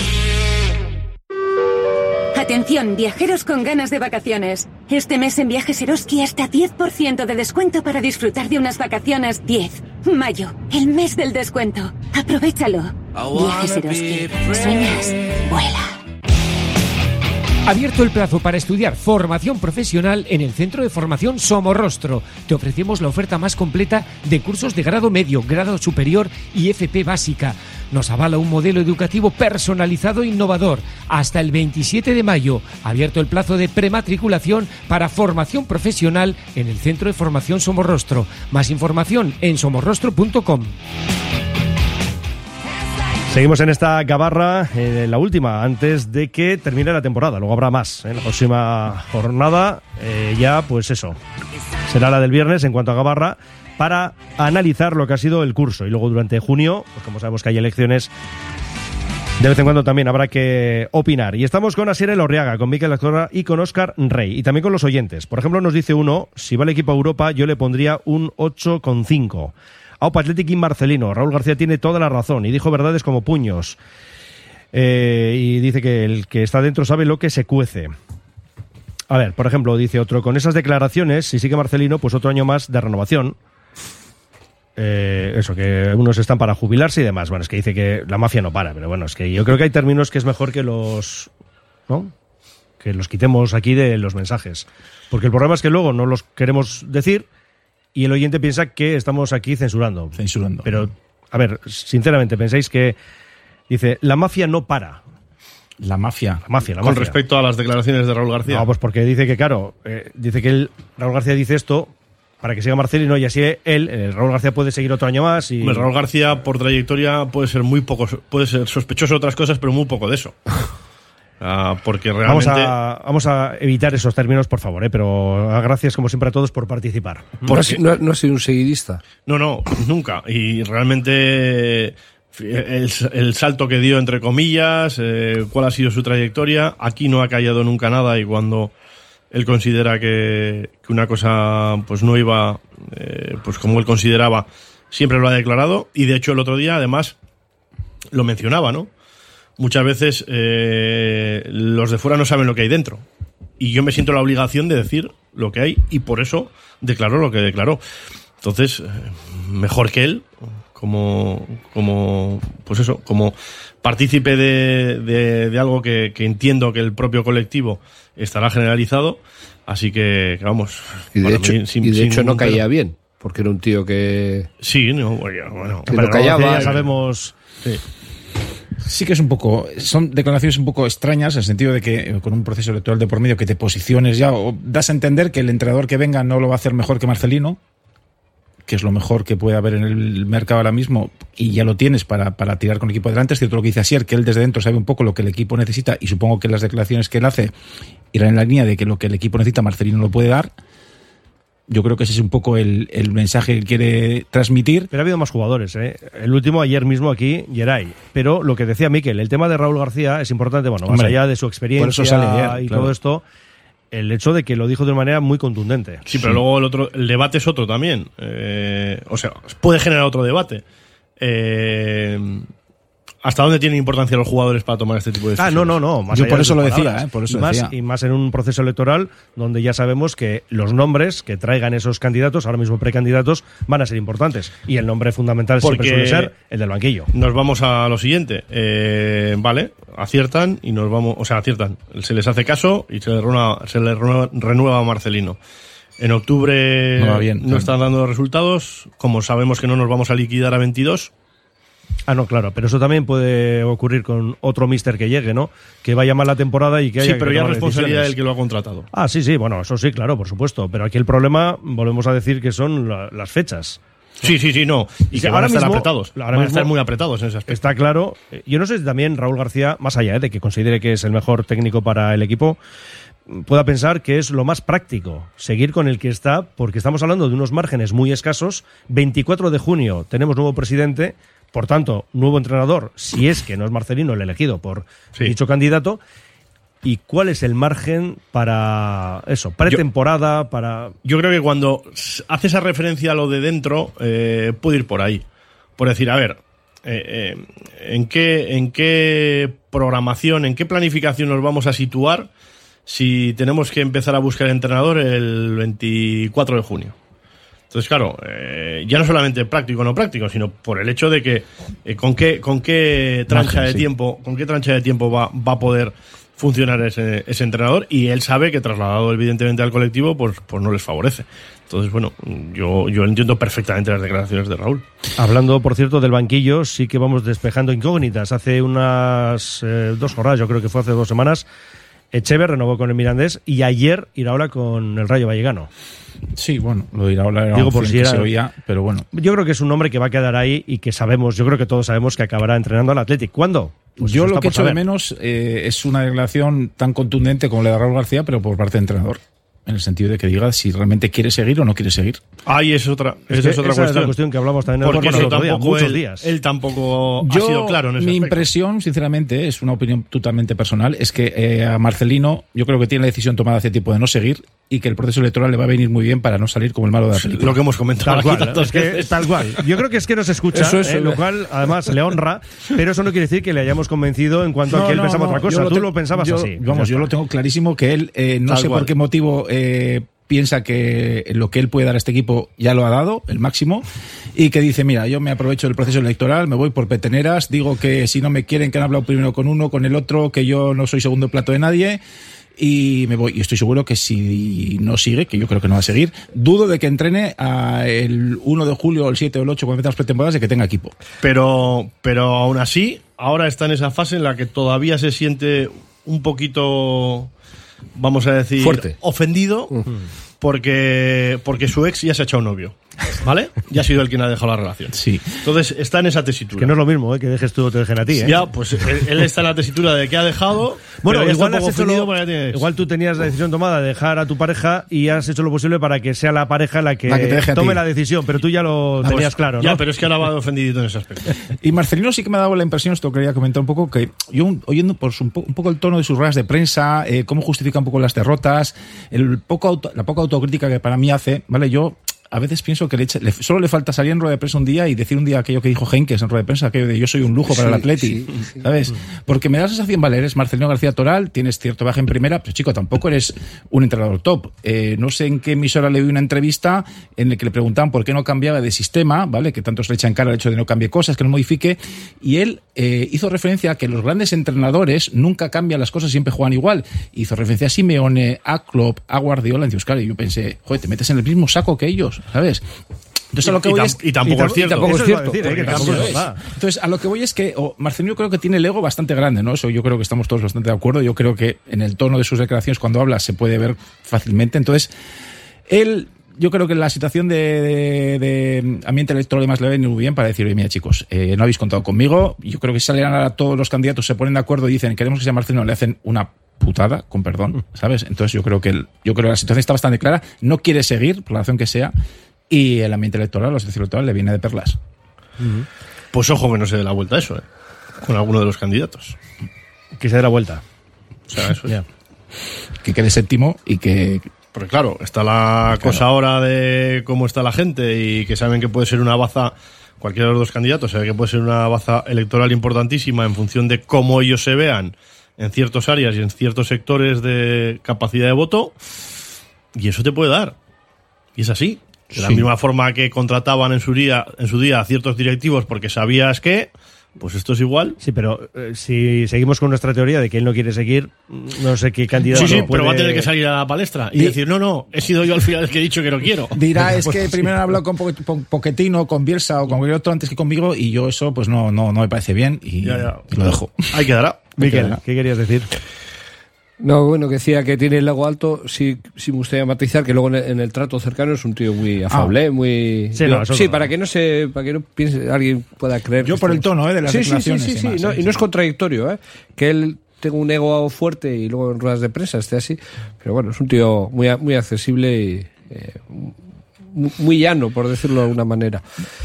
Speaker 11: Atención, viajeros con ganas de vacaciones. Este mes en Viajes Eroski hasta diez por ciento de descuento para disfrutar de unas vacaciones. diez. Mayo, el mes del descuento. Aprovechalo. Viajes Eroski. ¿Sueñas? Vuela.
Speaker 7: Abierto el plazo para estudiar formación profesional en el Centro de Formación Somorrostro. Te ofrecemos la oferta más completa de cursos de grado medio, grado superior y F P básica. Nos avala un modelo educativo personalizado e innovador. Hasta el veintisiete de mayo, abierto el plazo de prematriculación para formación profesional en el Centro de Formación Somorrostro. Más información en somorrostro punto com.
Speaker 2: Seguimos en esta gabarra, eh, la última, antes de que termine la temporada. Luego habrá más. En la próxima jornada, eh, ya pues eso, será la del viernes en cuanto a gabarra, para analizar lo que ha sido el curso. Y luego durante junio, pues como sabemos que hay elecciones, de vez en cuando también habrá que opinar. Y estamos con Asier Elorriaga, con Mikel Azcona y con Óscar Rey. Y también con los oyentes. Por ejemplo, nos dice uno, si va el equipo a Europa, yo le pondría un ocho coma cinco. Aupa Athletic y Marcelino. Raúl García tiene toda la razón y dijo verdades como puños. Eh, y dice que el que está dentro sabe lo que se cuece. A ver, por ejemplo, dice otro, con esas declaraciones, si sigue Marcelino, pues otro año más de renovación. Eh, eso, que unos están para jubilarse y demás. Bueno, es que dice que la mafia no para, pero bueno, es que yo creo que hay términos que es mejor que los, ¿no? Que los quitemos aquí de los mensajes. Porque el problema es que luego no los queremos decir y el oyente piensa que estamos aquí censurando.
Speaker 6: Censurando.
Speaker 2: Pero, a ver, sinceramente, ¿pensáis que dice, la mafia no para?
Speaker 6: La mafia.
Speaker 2: La mafia, la
Speaker 4: Con
Speaker 2: mafia.
Speaker 4: respecto a las declaraciones de Raúl García.
Speaker 2: No, pues porque dice que, claro, eh, dice que él, Raúl García dice esto para que siga Marcelino y así él, eh, Raúl García puede seguir otro año más. Y...
Speaker 4: Pues Raúl García, por trayectoria, puede ser muy poco, puede ser sospechoso de otras cosas, pero muy poco de eso. Uh, porque realmente...
Speaker 2: Vamos a, vamos a evitar esos términos, por favor, ¿eh? Pero gracias, como siempre, a todos por participar.
Speaker 5: No ha, no, no ha sido un seguidista.
Speaker 4: No, no, nunca. Y realmente el, el salto que dio, entre comillas, eh, cuál ha sido su trayectoria, aquí no ha callado nunca nada y cuando él considera que, que una cosa pues no iba eh, pues como él consideraba, siempre lo ha declarado y de hecho el otro día además lo mencionaba, ¿no? Muchas veces eh, los de fuera no saben lo que hay dentro y yo me siento la obligación de decir lo que hay y por eso declaró lo que declaró. Entonces, eh, mejor que él, como, como, pues eso, como partícipe de, de, de algo que, que entiendo que el propio colectivo estará generalizado, así que, vamos.
Speaker 5: Y de hecho,
Speaker 4: mí, sin,
Speaker 5: y de
Speaker 4: sin
Speaker 5: hecho no caía
Speaker 4: pero...
Speaker 5: bien, porque era un tío que...
Speaker 4: Sí, no, bueno, bueno
Speaker 5: que no callaba.
Speaker 2: Ya sabemos...
Speaker 6: Sí. Sí que es un poco, son declaraciones un poco extrañas en el sentido de que con un proceso electoral de por medio que te posiciones ya o das a entender que el entrenador que venga no lo va a hacer mejor que Marcelino, que es lo mejor que puede haber en el mercado ahora mismo y ya lo tienes para, para tirar con el equipo adelante. Es cierto lo que dice Asier, que él desde dentro sabe un poco lo que el equipo necesita y supongo que las declaraciones que él hace irán en la línea de que lo que el equipo necesita Marcelino lo puede dar. Yo creo que ese es un poco el, el mensaje que quiere transmitir.
Speaker 2: Pero ha habido más jugadores, ¿eh? El último ayer mismo aquí, Geray. Pero lo que decía Mikel, el tema de Raúl García es importante, bueno, más
Speaker 6: Hombre,
Speaker 2: allá de su experiencia
Speaker 6: por eso sale ayer,
Speaker 2: y
Speaker 6: claro.
Speaker 2: todo esto, el hecho de que lo dijo de una manera muy contundente.
Speaker 4: Sí, pero sí. Luego el otro, el debate es otro también. Eh, o sea, puede generar otro debate. Eh, ¿Hasta dónde tienen importancia los jugadores para tomar este tipo de decisiones?
Speaker 2: Ah, no, no, no. Más
Speaker 6: Yo
Speaker 2: allá
Speaker 6: por
Speaker 2: de
Speaker 6: eso
Speaker 2: sus
Speaker 6: lo
Speaker 2: palabras.
Speaker 6: decía, ¿eh? Por eso
Speaker 2: y, más,
Speaker 6: decía.
Speaker 2: y más en un proceso electoral donde ya sabemos que los nombres que traigan esos candidatos, ahora mismo precandidatos, van a ser importantes. Y el nombre fundamental
Speaker 4: Porque
Speaker 2: siempre suele ser el del banquillo.
Speaker 4: Nos vamos a lo siguiente. Eh, vale, aciertan y nos vamos... O sea, aciertan. Se les hace caso y se les renueva, se les renueva, renueva a Marcelino. En octubre
Speaker 6: no, va bien,
Speaker 4: no
Speaker 6: claro.
Speaker 4: están dando resultados. Como sabemos que no nos vamos a liquidar a veintidós...
Speaker 2: Ah, no, claro, pero eso también puede ocurrir con otro míster que llegue, ¿no? Que vaya mal la temporada y que haya
Speaker 4: Sí, pero
Speaker 2: que
Speaker 4: ya es
Speaker 2: tomar
Speaker 4: responsabilidad
Speaker 2: decisiones.
Speaker 4: del que lo ha contratado.
Speaker 2: Ah, sí, sí, bueno, eso sí, claro, por supuesto. Pero aquí el problema, volvemos a decir que son la, las fechas.
Speaker 4: Sí, sí, sí, no. Y
Speaker 2: Sí,
Speaker 4: que
Speaker 2: ahora
Speaker 4: van a estar
Speaker 2: mismo-
Speaker 4: apretados.
Speaker 2: ahora
Speaker 4: Van a
Speaker 2: mismo
Speaker 4: estar muy apretados en ese aspecto.
Speaker 2: Está claro. Yo no sé si también Raúl García, más allá eh, de que considere que es el mejor técnico para el equipo, pueda pensar que es lo más práctico, seguir con el que está, porque estamos hablando de unos márgenes muy escasos. veinticuatro de junio tenemos nuevo presidente, por tanto, nuevo entrenador, si es que no es Marcelino el elegido por sí. dicho candidato. ¿Y cuál es el margen para eso, pretemporada, yo, para...?
Speaker 4: Yo creo que cuando hace esa referencia a lo de dentro, eh, puede ir por ahí. Por decir, a ver, eh, eh, ¿en qué, en qué programación, en qué planificación nos vamos a situar si tenemos que empezar a buscar entrenador el veinticuatro de junio? Entonces, claro, eh, ya no solamente práctico o no práctico, sino por el hecho de que eh, con qué con qué trancha Margen, de sí. tiempo, con qué trancha de tiempo va, va a poder funcionar ese, ese entrenador, y él sabe que trasladado evidentemente al colectivo, pues, pues no les favorece. Entonces, bueno, yo, yo entiendo perfectamente las declaraciones de Raúl.
Speaker 2: Hablando, por cierto, del banquillo, sí que vamos despejando incógnitas. Hace unas eh, dos jornadas, yo creo que fue hace dos semanas, Echever renovó con el Mirandés y ayer Iraola con el Rayo Vallecano.
Speaker 6: Sí, bueno, lo de Iraola era
Speaker 2: Digo por si era,
Speaker 6: que se oía, pero bueno.
Speaker 2: Yo creo que es un hombre que va a quedar ahí y que sabemos, yo creo que todos sabemos que acabará entrenando al Athletic. ¿Cuándo? Pues
Speaker 6: yo lo que echo de menos eh, es una declaración tan contundente como la de Raúl García, pero por parte del entrenador. En el sentido de que diga si realmente quiere seguir o no quiere seguir.
Speaker 4: Ahí es otra,
Speaker 2: es,
Speaker 4: esa es otra
Speaker 2: esa
Speaker 4: cuestión.
Speaker 2: Es la cuestión que hablamos también
Speaker 4: Porque
Speaker 2: el
Speaker 4: eso
Speaker 2: otro día, muchos
Speaker 4: él,
Speaker 2: días.
Speaker 4: Él tampoco
Speaker 6: Yo,
Speaker 4: ha sido claro en ese
Speaker 6: mi
Speaker 4: aspecto.
Speaker 6: impresión, sinceramente, es una opinión totalmente personal, es que eh, a Marcelino yo creo que tiene la decisión tomada hace tiempo de no seguir y que el proceso electoral le va a venir muy bien para no salir como el malo de la película.
Speaker 4: Lo que hemos comentado
Speaker 2: tal
Speaker 4: aquí
Speaker 2: cual, es que, tal cual. Yo creo que es que nos escucha,
Speaker 6: eso es,
Speaker 2: eh, lo cual además le honra, pero eso no quiere decir que le hayamos convencido en cuanto
Speaker 6: no,
Speaker 2: a que él
Speaker 6: no,
Speaker 2: pensaba
Speaker 6: no,
Speaker 2: otra cosa.
Speaker 6: lo
Speaker 2: Tú
Speaker 6: te,
Speaker 2: lo pensabas
Speaker 6: yo,
Speaker 2: así.
Speaker 6: Vamos, yo lo tengo clarísimo que él, eh, no
Speaker 4: tal
Speaker 6: sé
Speaker 4: cual.
Speaker 6: por qué motivo... Eh, piensa que lo que él puede dar a este equipo ya lo ha dado, el máximo, y que dice, mira, yo me aprovecho del proceso electoral, me voy por peteneras, digo que si no me quieren, que han hablado primero con uno, con el otro, que yo no soy segundo plato de nadie, y me voy. Y estoy seguro que si no sigue, que yo creo que no va a seguir, dudo de que entrene a el uno de julio o el siete o el ocho cuando metan las pretemporadas de que tenga equipo.
Speaker 4: Pero, pero aún así, ahora está en esa fase en la que todavía se siente un poquito... vamos a decir,
Speaker 5: fuerte,
Speaker 4: ofendido, uh-huh. porque, porque su ex ya se ha echado un novio, ¿vale? Ya ha sido el quien ha dejado la relación.
Speaker 6: Sí.
Speaker 4: Entonces está en esa tesitura.
Speaker 2: Que no es lo mismo, ¿eh? Que dejes tú o te dejen a ti, ¿eh?
Speaker 4: Ya, pues él está en la tesitura de que ha dejado.
Speaker 2: Bueno,
Speaker 4: pero
Speaker 2: igual,
Speaker 4: está un
Speaker 2: has
Speaker 4: poco
Speaker 2: hecho lo,
Speaker 4: para que
Speaker 2: igual tú tenías la decisión tomada de dejar a tu pareja y has hecho lo posible para que sea la pareja la que,
Speaker 6: la que te
Speaker 2: tome la decisión, pero tú ya lo
Speaker 4: pues,
Speaker 2: tenías claro, ¿no?
Speaker 4: Ya, pero es que ahora va ofendidito en ese aspecto.
Speaker 6: Y Marcelino sí que me ha dado la impresión, esto quería comentar un poco, que yo oyendo por su, un, po- un poco el tono de sus ruedas de prensa, eh, cómo justifica un poco las derrotas, el poco auto, la poca autocrítica que para mí hace, ¿vale? Yo a veces pienso que le, eche, le solo le falta salir en rueda de prensa un día y decir un día aquello que dijo Henkes en rueda de prensa, aquello de yo soy un lujo para sí, el Atleti, sí, sí. ¿sabes? Porque me da la sensación, vale, eres Marcelino García Toral, tienes cierto baje en primera, pero chico, tampoco eres un entrenador top. Eh, no sé en qué emisora le vi una entrevista en la que le preguntaban por qué no cambiaba de sistema, ¿vale? Que tanto se le echa en cara el hecho de no cambie cosas, que no modifique, y él eh, hizo referencia a que los grandes entrenadores nunca cambian las cosas, siempre juegan igual. Hizo referencia a Simeone, a Klopp, a Guardiola, en Euskadi, y yo pensé, joder, te metes en el mismo saco que ellos, ¿sabes? Entonces, a lo que
Speaker 4: y,
Speaker 6: voy
Speaker 4: y,
Speaker 6: es,
Speaker 4: y tampoco y es cierto.
Speaker 6: Tampoco es cierto.
Speaker 2: Decir, ¿eh? que tampoco es.
Speaker 6: Entonces, a lo que voy es que oh, Marcelino creo que tiene el ego bastante grande, ¿no? Eso yo creo que estamos todos bastante de acuerdo. Yo creo que en el tono de sus declaraciones cuando habla se puede ver fácilmente. Entonces, él, yo creo que la situación de, de, de ambiente electoral y demás le viene muy bien para decir, oye, mira chicos, eh, no habéis contado conmigo. Yo creo que si salieran ahora todos los candidatos, se ponen de acuerdo y dicen, queremos que sea Marcelino, le hacen una putada, con perdón, ¿sabes? Entonces yo creo que el, yo creo que la situación está bastante clara. No quiere seguir, por la razón que sea. Y el ambiente electoral, la situación electoral le viene de perlas.
Speaker 4: Uh-huh. Pues ojo que no se dé la vuelta a eso, ¿eh? Con alguno de los candidatos.
Speaker 2: Que se dé la vuelta.
Speaker 4: O sea, eso
Speaker 2: yeah.
Speaker 6: Que quede séptimo y que...
Speaker 4: Porque claro, está la claro. cosa ahora de cómo está la gente y que saben que puede ser una baza, cualquiera de los dos candidatos sabe que puede ser una baza electoral importantísima en función de cómo ellos se vean en ciertas áreas y en ciertos sectores de capacidad de voto, y eso te puede dar. Y es así. De sí. la misma forma que contrataban en su día, en su día a ciertos directivos porque sabías que, pues esto es igual.
Speaker 2: Sí, pero eh, si seguimos con nuestra teoría de que él no quiere seguir, no sé qué candidato.
Speaker 4: Sí, sí,
Speaker 2: puede...
Speaker 4: pero va a tener que salir a la palestra y Di... decir, no, no, he sido yo al final el que he dicho que no quiero.
Speaker 6: Dirá, es pues, que sí. primero han hablado con po- Pochettino, con Bielsa o con cualquier otro antes que conmigo y yo eso pues no, no, no me parece bien y,
Speaker 4: ya, ya.
Speaker 6: y lo dejo.
Speaker 4: Ahí quedará.
Speaker 2: Miquel, ¿qué querías decir?
Speaker 5: No, bueno, que decía que tiene el ego alto, sí, sí me gustaría matizar que luego en el, en el trato cercano es un tío muy afable, ah. muy...
Speaker 2: Sí,
Speaker 5: digo,
Speaker 2: no,
Speaker 5: sí
Speaker 2: no.
Speaker 5: para que no se, para que no piense, alguien pueda creer...
Speaker 6: Yo por el tono, ¿eh? De las
Speaker 5: sí,
Speaker 6: declaraciones.
Speaker 5: Sí, sí, sí,
Speaker 6: y, más,
Speaker 5: no,
Speaker 6: sí,
Speaker 5: y no
Speaker 6: sí.
Speaker 5: es contradictorio, ¿eh? Que él tenga un ego fuerte y luego en ruedas de prensa esté así, pero bueno, es un tío muy, muy accesible y eh, muy llano, por decirlo de alguna manera.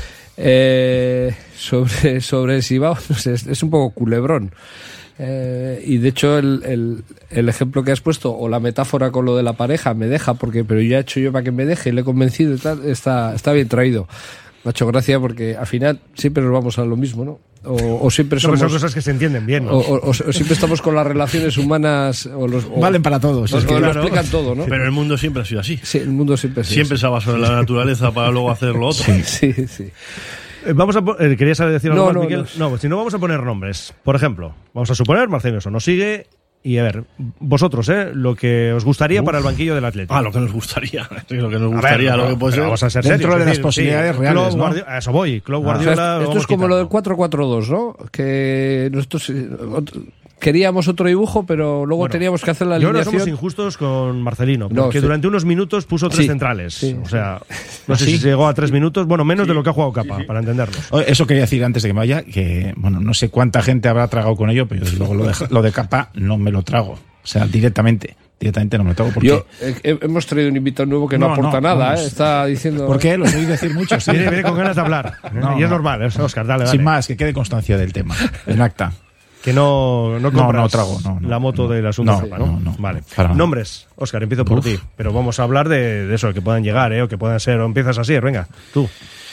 Speaker 5: Eh, sobre, sobre Sibao, no sé, es, es un poco culebrón. Eh, y de hecho el, el, el ejemplo que has puesto o la metáfora con lo de la pareja me deja porque pero ya he hecho yo para que me deje, le he convencido y tal, está, está bien traído. Me ha hecho gracia porque al final siempre nos vamos a lo mismo, ¿no? O, o siempre somos,
Speaker 2: no, son cosas que se entienden bien, ¿no?
Speaker 5: o, o, o siempre estamos con las relaciones humanas o los, o,
Speaker 6: valen para todos,
Speaker 5: o,
Speaker 6: es
Speaker 5: o
Speaker 6: que,
Speaker 5: lo
Speaker 6: claro.
Speaker 5: explican todo, ¿no?
Speaker 4: Pero el mundo siempre ha sido así.
Speaker 5: Sí, el mundo siempre ha sido
Speaker 4: Siempre
Speaker 5: así.
Speaker 4: se ha basado en la naturaleza para luego hacer lo otro.
Speaker 5: Sí, sí, sí.
Speaker 2: Eh, Vamos a po- eh, ¿Querías decir algo
Speaker 5: No,
Speaker 2: más,
Speaker 5: no,
Speaker 2: Miquel?
Speaker 5: no.
Speaker 2: No, pues si no, vamos a poner nombres. Por ejemplo, vamos a suponer, Marcelino Oso nos sigue. Y a ver, vosotros, ¿eh? Lo que os gustaría
Speaker 4: Uf.
Speaker 2: para el banquillo del Atlético.
Speaker 4: Ah, lo que nos gustaría. Sí, lo que nos
Speaker 2: A ver,
Speaker 4: gustaría,
Speaker 2: no,
Speaker 4: lo que puede
Speaker 2: pero
Speaker 4: ser.
Speaker 2: vamos a ser
Speaker 6: dentro
Speaker 2: serios,
Speaker 6: de
Speaker 2: es
Speaker 6: las
Speaker 2: decir,
Speaker 6: posibilidades
Speaker 2: sí,
Speaker 6: reales,
Speaker 2: Klopp,
Speaker 6: ¿no?
Speaker 2: Guardi- a eso voy. Klopp,
Speaker 6: Ah.
Speaker 2: Guardiola.
Speaker 5: O sea,
Speaker 2: lo
Speaker 5: esto
Speaker 2: vamos
Speaker 5: es como lo del
Speaker 2: quitando.
Speaker 5: cuatro cuatro dos, ¿no? Que nosotros eh, ot- queríamos otro dibujo, pero luego
Speaker 2: Bueno,
Speaker 5: teníamos que hacer la
Speaker 2: Y ahora
Speaker 5: alineación.
Speaker 2: somos injustos con Marcelino,
Speaker 5: No,
Speaker 2: porque
Speaker 5: sí.
Speaker 2: durante unos minutos puso tres
Speaker 5: Sí,
Speaker 2: centrales.
Speaker 5: sí,
Speaker 2: o sea, no sé si llegó a tres minutos, bueno, menos de lo que ha jugado Capa, para entendernos.
Speaker 6: Oh, Eso quería decir antes de que me vaya, que bueno, no sé cuánta gente habrá tragado con ello, pero yo desde luego lo de, lo de Capa no me lo trago. O sea, directamente. Directamente no me lo trago. Porque,
Speaker 5: Yo, eh, eh, hemos traído un invitado nuevo que no,
Speaker 6: No,
Speaker 5: aporta
Speaker 6: no,
Speaker 5: nada,
Speaker 6: vamos.
Speaker 5: ¿eh? Está diciendo...
Speaker 6: ¿Por qué? Lo oí decir mucho. Sí.
Speaker 2: Viene, viene con ganas de hablar. ¿eh?
Speaker 6: No,
Speaker 2: y es
Speaker 6: no.
Speaker 2: normal, ¿eh? Oscar, dale, dale.
Speaker 6: Sin más, que quede constancia del tema, en acta.
Speaker 2: Que no, no
Speaker 6: No,
Speaker 2: compras
Speaker 6: no trago, no, no,
Speaker 2: la moto
Speaker 6: no.
Speaker 2: del asunto
Speaker 6: No,
Speaker 2: Capa, ¿no?
Speaker 6: no, no,
Speaker 2: Vale.
Speaker 6: para nada.
Speaker 2: Nombres, Óscar, empiezo por
Speaker 6: Uf.
Speaker 2: ti. Pero vamos a hablar de, de eso, que puedan llegar, ¿eh? O que puedan ser, o empiezas así, venga, tú.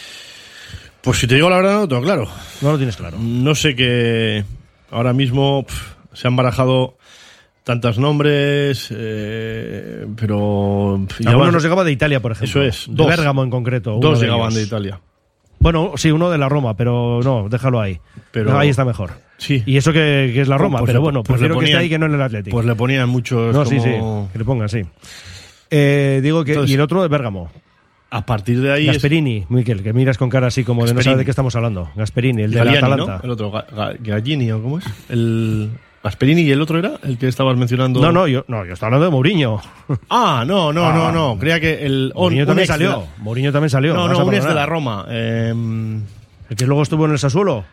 Speaker 4: Pues si te digo la verdad, no lo tengo claro.
Speaker 2: No lo tienes claro.
Speaker 4: No sé que ahora mismo pf, se han barajado tantos nombres, eh, pero... pf, ya
Speaker 2: Alguno
Speaker 4: van-
Speaker 2: nos llegaba de Italia, por ejemplo.
Speaker 4: Eso es,
Speaker 2: De
Speaker 4: dos.
Speaker 2: Bérgamo en concreto. uno
Speaker 4: Dos
Speaker 2: de
Speaker 4: llegaban
Speaker 2: ellos.
Speaker 4: de Italia.
Speaker 2: Bueno, sí, uno de la Roma, pero no, déjalo ahí.
Speaker 4: Pero-
Speaker 2: ahí está mejor.
Speaker 4: Sí.
Speaker 2: Y eso que, que es la Roma,
Speaker 4: Pues
Speaker 2: pero
Speaker 4: le-
Speaker 2: bueno,
Speaker 4: pues le
Speaker 2: prefiero que esté
Speaker 4: ponían-
Speaker 2: ahí que no en el Atlético.
Speaker 4: Pues le ponían muchos
Speaker 2: no,
Speaker 4: como...
Speaker 2: sí, sí, que le pongan, sí. Eh, digo que...
Speaker 4: Entonces-
Speaker 2: y el otro de Bérgamo.
Speaker 4: A partir de ahí... es-
Speaker 2: Gasperini, Miquel, que miras con cara así como de no
Speaker 4: Gasperini.
Speaker 2: saber de qué estamos hablando. Gasperini, el de
Speaker 4: Galliani,
Speaker 2: la
Speaker 4: ¿no?
Speaker 2: Atalanta.
Speaker 4: El otro, Ga- Ga- Gallini, ¿o cómo es? El... Gasperini y el otro era el que estabas mencionando.
Speaker 2: No, no, yo, no, yo estaba hablando de Mourinho.
Speaker 4: Ah, no, no,
Speaker 2: Ah.
Speaker 4: no, no. Creía que el.
Speaker 2: Mourinho
Speaker 4: un
Speaker 2: también
Speaker 4: ex de
Speaker 2: salió.
Speaker 4: la-
Speaker 2: Mourinho también salió.
Speaker 4: No,
Speaker 2: me vas
Speaker 4: no,
Speaker 2: a
Speaker 4: un ex de
Speaker 2: perdonar.
Speaker 4: la Roma. Eh,
Speaker 2: ¿El que luego estuvo en el Sassuolo?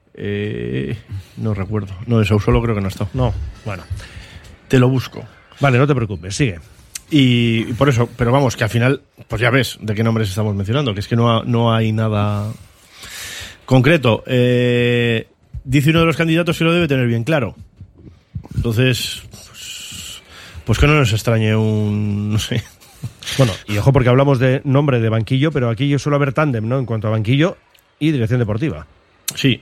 Speaker 4: eh, no recuerdo. No, de Sassuolo creo que no ha estado.
Speaker 2: No, bueno.
Speaker 4: Te lo busco.
Speaker 2: Vale, no te preocupes, sigue.
Speaker 4: Y, y por eso, pero vamos, que al final, pues ya ves de qué nombres estamos mencionando, que es que no, ha- no hay nada concreto. Eh, dice uno de los candidatos que lo debe tener bien claro. Entonces, pues, pues que no nos extrañe un, no sé.
Speaker 2: Bueno, y ojo porque hablamos de nombre de banquillo, pero aquí yo suelo haber tándem, ¿no? En cuanto a banquillo y dirección deportiva.
Speaker 4: Sí.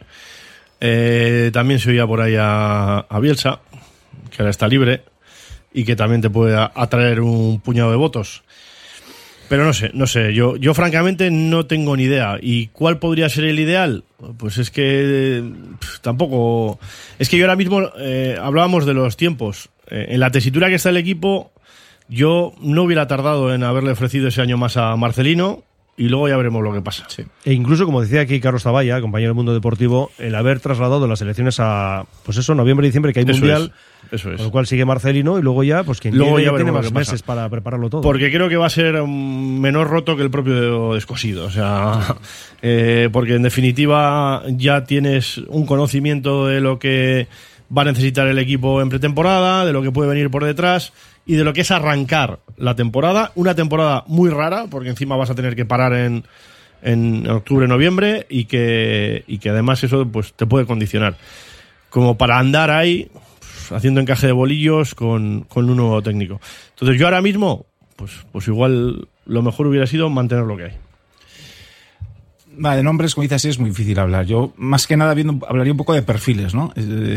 Speaker 4: Eh, también se oía por ahí a, a Bielsa, que ahora está libre y que también te puede a- atraer un puñado de votos. Pero no sé, no sé, yo, yo francamente no tengo ni idea. ¿Y cuál podría ser el ideal? Pues es que pff, tampoco... Es que yo ahora mismo eh, hablábamos de los tiempos. Eh, en la tesitura que está el equipo, yo no hubiera tardado en haberle ofrecido ese año más a Marcelino y luego ya veremos lo que pasa.
Speaker 2: E incluso, como decía aquí Carlos Zavalla, compañero del Mundo Deportivo, el haber trasladado las elecciones a, pues eso, noviembre y diciembre, que hay
Speaker 4: Eso
Speaker 2: mundial,
Speaker 4: es, eso es.
Speaker 2: con lo cual sigue Marcelino y luego ya, pues quien
Speaker 4: Luego
Speaker 2: llegue
Speaker 4: ya
Speaker 2: tiene
Speaker 4: veremos
Speaker 2: más
Speaker 4: lo que pasa.
Speaker 2: meses para prepararlo todo.
Speaker 4: Porque creo que va a ser um, menor roto que el propio descosido. O sea, eh, porque en definitiva ya tienes un conocimiento de lo que va a necesitar el equipo en pretemporada, de lo que puede venir por detrás y de lo que es arrancar la temporada. Una temporada muy rara, porque encima vas a tener que parar en, en octubre, noviembre y que, y que además eso pues te puede condicionar. Como para andar ahí pues, haciendo encaje de bolillos con, con un nuevo técnico. Entonces yo ahora mismo, pues, pues igual lo mejor hubiera sido mantener lo que hay.
Speaker 6: Vale, de nombres, como dices, es muy difícil hablar. Yo, más que nada, viendo, hablaría un poco de perfiles, ¿no?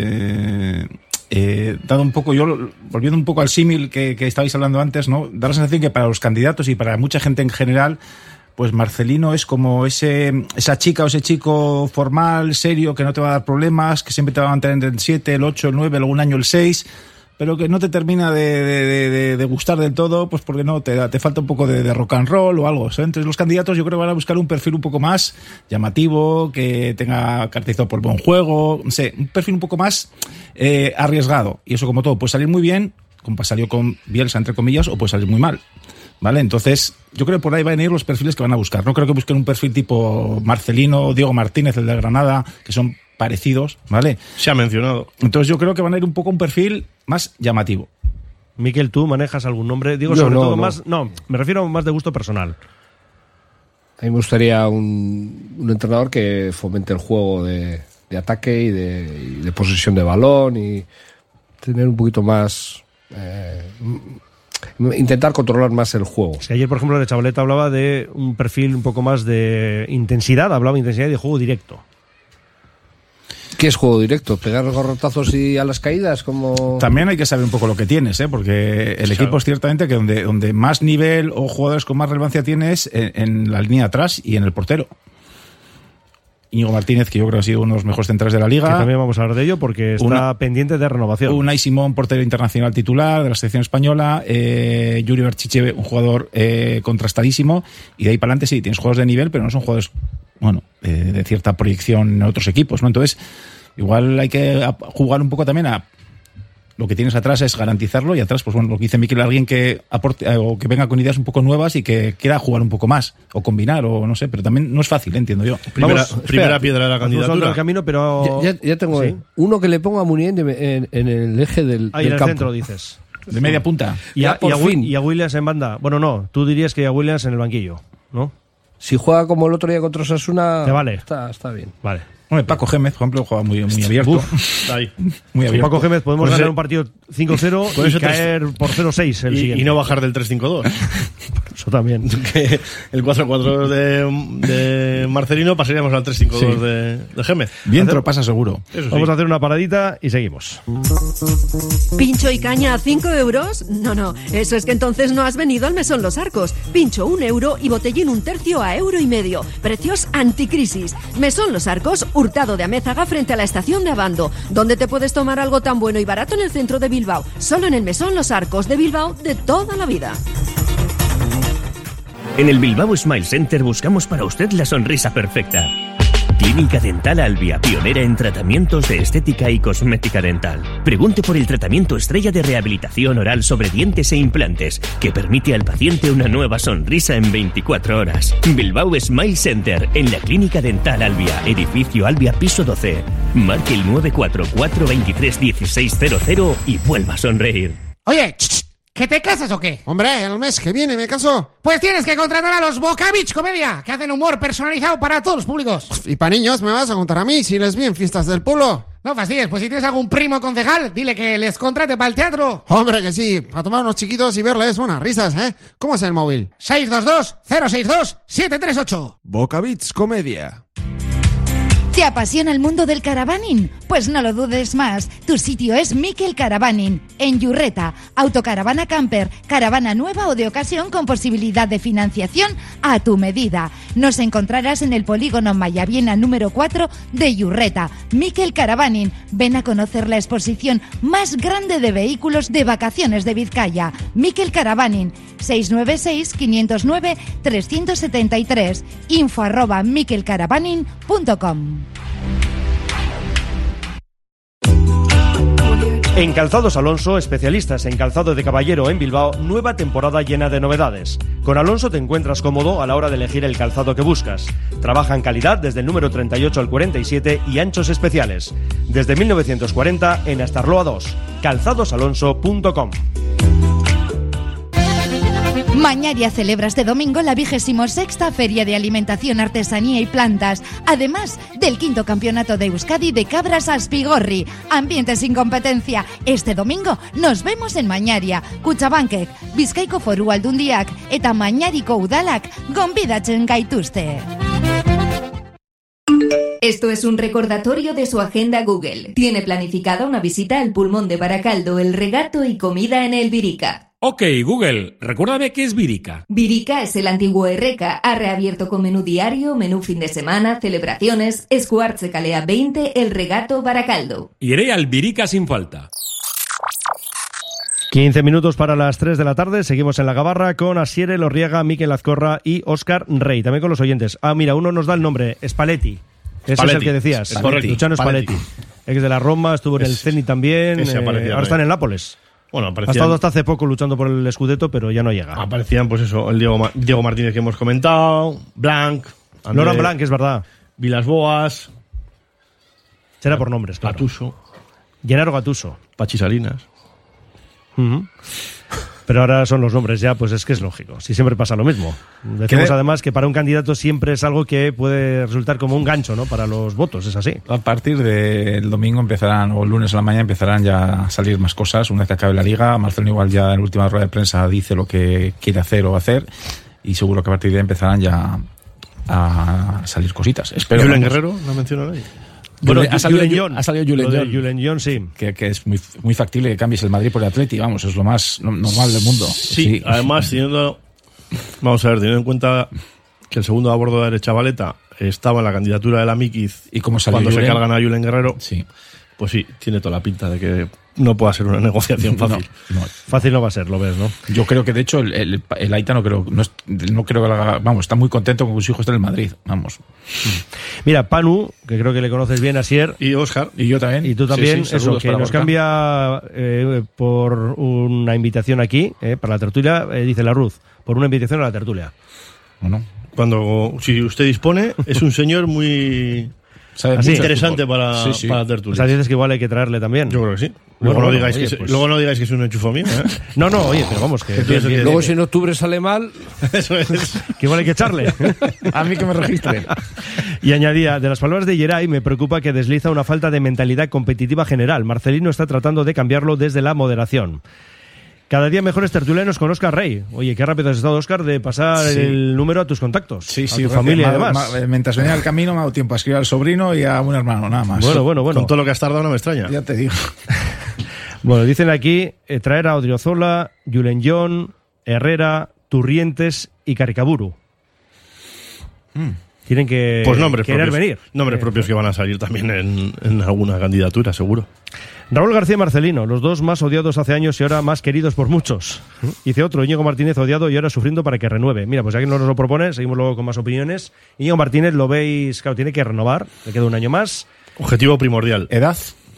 Speaker 6: Eh, eh, dado un poco, yo, volviendo un poco al símil que, que estabais hablando antes, ¿no? Da la sensación que para los candidatos y para mucha gente en general, pues Marcelino es como ese, esa chica o ese chico formal, serio, que no te va a dar problemas, que siempre te va a mantener el siete, el ocho, el nueve, algún año el seis, pero que no te termina de, de, de, de gustar del todo, pues porque no te, te falta un poco de, de rock and roll o algo. ¿Sabes? Entonces los candidatos yo creo que van a buscar un perfil un poco más llamativo, que tenga caracterizado por buen juego, no sé, un perfil un poco más eh, arriesgado. Y eso, como todo, puede salir muy bien, como salió con Bielsa, entre comillas, o puede salir muy mal. ¿Vale? Entonces, yo creo que por ahí van a ir los perfiles que van a buscar. No creo que busquen un perfil tipo Marcelino, Diego Martínez, el de Granada, que son parecidos, ¿vale?
Speaker 4: Se ha mencionado.
Speaker 6: Entonces yo creo que van a ir un poco a un perfil más llamativo.
Speaker 2: Miquel, ¿tú manejas algún nombre? Digo,
Speaker 5: Yo
Speaker 2: sobre
Speaker 5: no,
Speaker 2: todo
Speaker 5: no.
Speaker 2: más... No, me refiero más de gusto personal.
Speaker 5: A mí me gustaría un, un entrenador que fomente el juego de, de ataque y de, y de posesión de balón y tener un poquito más... Eh, intentar controlar más el juego.
Speaker 2: Si ayer, por ejemplo, de Chavaleta hablaba de un perfil un poco más de intensidad, hablaba de intensidad y de juego directo.
Speaker 5: ¿Qué es juego directo? ¿Pegar garrotazos y a las caídas? Como...
Speaker 6: También hay que saber un poco lo que tienes, ¿eh? Porque el
Speaker 4: claro.
Speaker 6: equipo es ciertamente que donde, donde más nivel o jugadores con más relevancia tienes en, en la línea de atrás y en el portero. Íñigo Martínez, que yo creo que ha sido uno de los mejores centrales de la Liga.
Speaker 2: Que también vamos a hablar de ello porque está
Speaker 6: Una,
Speaker 2: pendiente de renovación.
Speaker 6: Unai Simón, portero internacional titular de la selección española. Eh, Yuri Berchiche, un jugador eh, contrastadísimo. Y de ahí para adelante sí, tienes jugadores de nivel, pero no son jugadores, bueno, eh, de cierta proyección en otros equipos, ¿no? Entonces, igual hay que jugar un poco también a... Lo que tienes atrás es garantizarlo y atrás, pues bueno, lo que dice Miquel, alguien que aporte o que venga con ideas un poco nuevas y que quiera jugar un poco más o combinar o no sé, pero también no es fácil, entiendo yo.
Speaker 4: Primera,
Speaker 2: Vamos,
Speaker 4: primera
Speaker 2: espera,
Speaker 4: piedra de la
Speaker 2: hacemos
Speaker 4: candidatura.
Speaker 2: el camino, pero...
Speaker 5: Ya, ya, ya tengo
Speaker 2: ¿Sí?
Speaker 5: uno que le ponga a Munier en, en, en el eje del,
Speaker 2: Ahí
Speaker 5: del
Speaker 2: en el
Speaker 5: campo.
Speaker 2: centro, dices.
Speaker 6: De media punta.
Speaker 2: Y
Speaker 5: Ya
Speaker 2: a,
Speaker 5: por
Speaker 2: y, a, Wi-
Speaker 5: fin.
Speaker 2: y a Williams en banda. Bueno, no, tú dirías que a Williams en el banquillo, ¿no?
Speaker 5: Si juega como el otro día contra Osasuna,
Speaker 2: Te vale.
Speaker 5: está, está bien.
Speaker 2: Vale.
Speaker 6: Bueno, Paco Gémez, por ejemplo, juega muy, muy abierto.
Speaker 2: Uf.
Speaker 4: Está ahí.
Speaker 6: Muy
Speaker 2: Con
Speaker 6: abierto.
Speaker 2: Paco Gémez podemos
Speaker 4: Pues
Speaker 2: ganar
Speaker 4: ese-
Speaker 2: un partido cinco cero
Speaker 4: con
Speaker 2: y
Speaker 4: ese tres-
Speaker 2: caer por cero seis el
Speaker 4: Y,
Speaker 2: siguiente.
Speaker 4: y no bajar del tres cinco dos.
Speaker 2: Eso también.
Speaker 4: Que el cuatro cuatro de, de Marcelino pasaríamos al tres cinco dos
Speaker 6: Sí.
Speaker 4: de, de Gémez.
Speaker 6: Bien te lo pasa seguro.
Speaker 4: Eso sí.
Speaker 2: Vamos a hacer una paradita y seguimos.
Speaker 12: ¿Pincho y caña a cinco euros? No, no, eso es que entonces no has venido al Mesón Los Arcos. Pincho un euro y botellín un tercio a euro y medio. Precios anticrisis. Mesón Los Arcos, Hurtado de Amézaga frente a la estación de Abando. Donde te puedes tomar algo tan bueno y barato en el centro de Bilbao. Solo en el Mesón Los Arcos de Bilbao de toda la vida.
Speaker 13: En el Bilbao Smile Center buscamos para usted la sonrisa perfecta. Clínica Dental Albia, pionera en tratamientos de estética y cosmética dental. Pregunte por el tratamiento estrella de rehabilitación oral sobre dientes e implantes, que permite al paciente una nueva sonrisa en veinticuatro horas. Bilbao Smile Center, en la Clínica Dental Albia, edificio Albia, piso doce. Marque el nueve cuatro cuatro, veintitrés, dieciséis cero cero y vuelva a sonreír.
Speaker 14: Oye, ch, ch, ¿que te casas o qué?
Speaker 15: Hombre, el mes que viene me caso.
Speaker 14: Pues tienes que contratar a los Bocavich Comedia, que hacen humor personalizado para todos los públicos.
Speaker 15: Y para niños me vas a contar a mí si les vi en fiestas del pueblo.
Speaker 14: No fastidies, pues si tienes algún primo concejal, dile que les contrate para el teatro.
Speaker 15: Hombre, que sí, a tomar unos chiquitos y verles unas risas, ¿eh? ¿Cómo es el móvil?
Speaker 14: seis dos dos, cero seis dos, siete tres ocho.
Speaker 3: Bocavits Comedia.
Speaker 10: ¿Te apasiona el mundo del caravaning? Pues no lo dudes más. Tu sitio es Miquel Caravaning, en Yurreta. Autocaravana camper, caravana nueva o de ocasión con posibilidad de financiación a tu medida. Nos encontrarás en el polígono Mayaviena número cuatro de Yurreta. Miquel Caravaning. Ven a conocer la exposición más grande de vehículos de vacaciones de Vizcaya. Miquel Caravaning. seis nueve seis, cinco cero nueve, tres siete tres. Info arroba miquelcaravaning punto com.
Speaker 2: En Calzados Alonso, especialistas en calzado de caballero en Bilbao, nueva temporada llena de novedades. Con Alonso te encuentras cómodo a la hora de elegir el calzado que buscas. Trabaja en calidad desde el número treinta y ocho al cuarenta y siete y anchos especiales. Desde mil novecientos cuarenta en Astarloa dos. calzados alonso punto com.
Speaker 10: Mañaria celebra este domingo la vigésimo sexta Feria de Alimentación, Artesanía y Plantas, además del quinto campeonato de Euskadi de Cabras Aspigorri. Ambiente sin competencia. Este domingo nos vemos en Mañaria. Kutxabankek, Bizkaiko Foru Aldundiak eta Mañariko Udalak gonbidatzen gaituzte.
Speaker 8: Esto es un recordatorio de su agenda Google. Tiene planificada una visita al Pulmón de Baracaldo, el regato y comida en el Virica.
Speaker 16: Ok, Google, recuérdame qué es Virica.
Speaker 8: Virica es el antiguo Erreka. Ha reabierto con menú diario, menú fin de semana, celebraciones, Escuartze Calea veinte, el regato Baracaldo.
Speaker 16: Iré al Virica sin falta.
Speaker 2: quince minutos para las tres de la tarde. Seguimos en la Gabarra con Asier Elorriaga, Miquel Azcorra y Óscar Rey. También con los oyentes. Ah, mira, uno nos da el nombre, Spalletti. Ese
Speaker 4: Spalletti.
Speaker 2: es el que decías.
Speaker 4: Es correcto.
Speaker 2: Luciano Spalletti. Ex de la Roma, estuvo en el
Speaker 4: Es-
Speaker 2: Zenit también.
Speaker 4: ese
Speaker 2: eh,
Speaker 4: aparecía
Speaker 2: ahora
Speaker 4: ahí.
Speaker 2: está en el Nápoles.
Speaker 4: Bueno,
Speaker 2: Ha
Speaker 4: aparecían,
Speaker 2: estado hasta hace poco luchando por el Scudetto, pero ya no llega.
Speaker 4: aparecían pues eso, el Diego, Ma- Diego Martínez que hemos comentado, Blanc, André
Speaker 2: Laurent Blanc, es verdad.
Speaker 4: Vilas Boas.
Speaker 2: Será por nombres, claro.
Speaker 4: Gattuso.
Speaker 2: Gennaro Gattuso.
Speaker 4: Pachi Salinas.
Speaker 2: Uh-huh. Pero ahora son los nombres ya, pues es que es lógico. Si siempre pasa lo mismo. Decimos
Speaker 6: ¿Qué?
Speaker 2: además que para un candidato siempre es algo que puede resultar como un gancho, ¿no? Para los votos, es así.
Speaker 6: A partir del domingo empezarán, o el lunes a la mañana empezarán ya a salir más cosas. Una vez que acabe la liga, Marcelo igual ya en la última rueda de prensa dice lo que quiere hacer o va a hacer. Y seguro que a partir de ahí empezarán ya a salir cositas. Espero.
Speaker 4: Julen Guerrero, no menciona nadie.
Speaker 2: Bueno,
Speaker 6: ha salido
Speaker 2: Julen
Speaker 6: John. Ha salido Julen
Speaker 2: Lo de
Speaker 6: John.
Speaker 2: Julen John, sí.
Speaker 6: Que, que es muy, muy factible que cambies el Madrid por el Atleti, vamos, es lo más no- normal del mundo.
Speaker 4: Sí, sí, además teniendo, vamos a ver, teniendo en cuenta que el segundo a bordo de Chavaleta estaba en la candidatura de la Miquiz
Speaker 6: y como salió
Speaker 4: cuando
Speaker 6: Julen,
Speaker 4: se cargan a Julen Guerrero,
Speaker 6: sí.
Speaker 4: Pues sí, tiene toda la pinta de que no pueda ser una negociación fácil.
Speaker 6: No, no.
Speaker 2: Fácil no va a ser, lo ves, ¿no?
Speaker 6: Yo creo que de hecho el, el, el Aita no creo, no, es, no creo que lo haga, vamos, está muy contento con que su hijo esté en el Madrid, vamos.
Speaker 2: Mira, Panu, que creo que le conoces bien, Asier.
Speaker 4: Y Óscar.
Speaker 6: Y yo también.
Speaker 2: Y tú también,
Speaker 6: Sí, sí,
Speaker 2: eso, que
Speaker 6: para
Speaker 2: nos
Speaker 6: Borja.
Speaker 2: cambia eh, por una invitación aquí, eh, para la tertulia, eh, dice la Ruz, por una invitación a la tertulia.
Speaker 6: Bueno.
Speaker 4: Cuando, si usted dispone, es un señor muy...
Speaker 2: Así,
Speaker 4: interesante para,
Speaker 2: sí, sí.
Speaker 4: para tertulias.
Speaker 2: O sea, dices que igual hay que traerle también.
Speaker 4: Yo creo que sí.
Speaker 2: Bueno,
Speaker 4: Luego, no,
Speaker 2: bueno,
Speaker 4: digáis
Speaker 2: oye,
Speaker 4: que, es-
Speaker 2: pues-
Speaker 4: luego no digáis que es un enchufo mío. ¿eh?
Speaker 2: No, no, oye, pero vamos, que,
Speaker 4: Que tú
Speaker 2: bien,
Speaker 4: eres el
Speaker 2: bien,
Speaker 4: que-
Speaker 5: Luego,
Speaker 2: bien.
Speaker 5: si en octubre sale mal,
Speaker 4: Eso es.
Speaker 2: Que igual hay que echarle.
Speaker 6: A mí que me registren.
Speaker 2: Y añadía, de las palabras de Geray, me preocupa que desliza una falta de mentalidad competitiva general. Marcelino está tratando de cambiarlo desde la moderación. Cada día mejores tertulianos con Óscar Rey. Oye, qué rápido has estado, Óscar, de pasar
Speaker 6: Sí.
Speaker 2: el número a tus contactos,
Speaker 6: Sí,
Speaker 2: a
Speaker 6: sí,
Speaker 2: tu
Speaker 6: gracias.
Speaker 2: familia y
Speaker 6: Ma-
Speaker 2: demás.
Speaker 6: ma- mientras venía al camino me ha dado tiempo a escribir al sobrino y a un hermano, nada más.
Speaker 2: Bueno, bueno, bueno.
Speaker 4: Con todo lo que has tardado no me extraña.
Speaker 6: Ya te digo.
Speaker 2: Bueno, dicen aquí eh, traer a Odriozola, Julen John, Herrera, Turrientes y Caricaburu. Tienen que
Speaker 4: Pues nombres
Speaker 2: querer
Speaker 4: propios,
Speaker 2: venir.
Speaker 4: nombres
Speaker 2: Eh,
Speaker 4: propios que van a salir también en, en alguna candidatura, seguro.
Speaker 2: Raúl García y Marcelino, los dos más odiados hace años y ahora más queridos por muchos. Dice otro, Íñigo Martínez odiado y ahora sufriendo para que renueve. Mira, pues aquí no nos lo propone, seguimos luego con más opiniones. Íñigo Martínez, lo veis, claro, tiene que renovar, le queda un año más.
Speaker 4: Objetivo primordial.
Speaker 6: ¿Edad?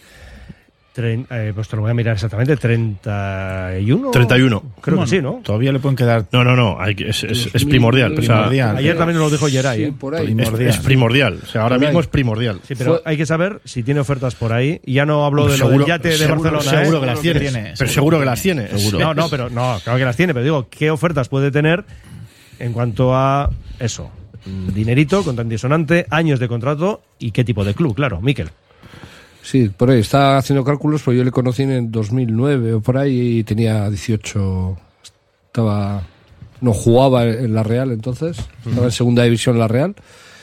Speaker 2: Trein- eh, pues te lo voy a mirar exactamente, treinta y uno.
Speaker 4: treinta y uno.
Speaker 2: Creo
Speaker 6: Bueno,
Speaker 2: que sí, ¿no?
Speaker 6: Todavía le pueden quedar.
Speaker 4: No, no, no, hay que, es, es- es primordial. O sea,
Speaker 6: Primordial.
Speaker 2: Ayer también nos lo dijo Geray.
Speaker 5: sí,
Speaker 2: ¿eh?
Speaker 5: por ahí.
Speaker 4: es,
Speaker 6: Primordial.
Speaker 4: es primordial. O sea, ahora
Speaker 5: Por ahí.
Speaker 4: mismo es primordial.
Speaker 2: Sí, pero
Speaker 5: Fue-
Speaker 2: hay que saber si tiene ofertas por ahí. Y ya no hablo de lo
Speaker 4: Seguro-
Speaker 2: del yate de
Speaker 4: seguro-
Speaker 2: Barcelona. ¿eh?
Speaker 4: Seguro que las
Speaker 6: Seguro que
Speaker 4: tienes.
Speaker 6: tiene,
Speaker 4: Pero
Speaker 6: seguro
Speaker 4: seguro
Speaker 6: que
Speaker 4: que las tiene.
Speaker 6: Seguro.
Speaker 2: No, no, pero no, claro que las tiene, pero digo, ¿qué ofertas puede tener en cuanto a eso? Dinerito, contrato disonante, años de contrato y qué tipo de club, claro, Miquel.
Speaker 5: sí, por ahí. Está haciendo cálculos, pero yo le conocí en dos mil nueve o por ahí y tenía dieciocho. Estaba. No jugaba en la Real entonces. Estaba en segunda división la Real.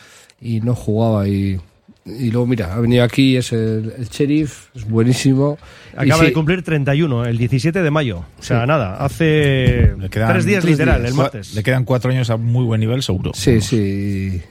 Speaker 5: Y no jugaba. Y, y luego, mira, ha venido aquí, es el, el sheriff, es buenísimo. Y
Speaker 2: Acaba
Speaker 5: sí,
Speaker 2: de cumplir treinta y uno, el diecisiete de mayo. O sea,
Speaker 5: Sí.
Speaker 2: nada, hace
Speaker 6: Le quedan
Speaker 2: tres días
Speaker 6: tres
Speaker 2: literal,
Speaker 6: días.
Speaker 2: el martes.
Speaker 6: Le quedan cuatro años a muy buen nivel, seguro.
Speaker 5: Sí, sí.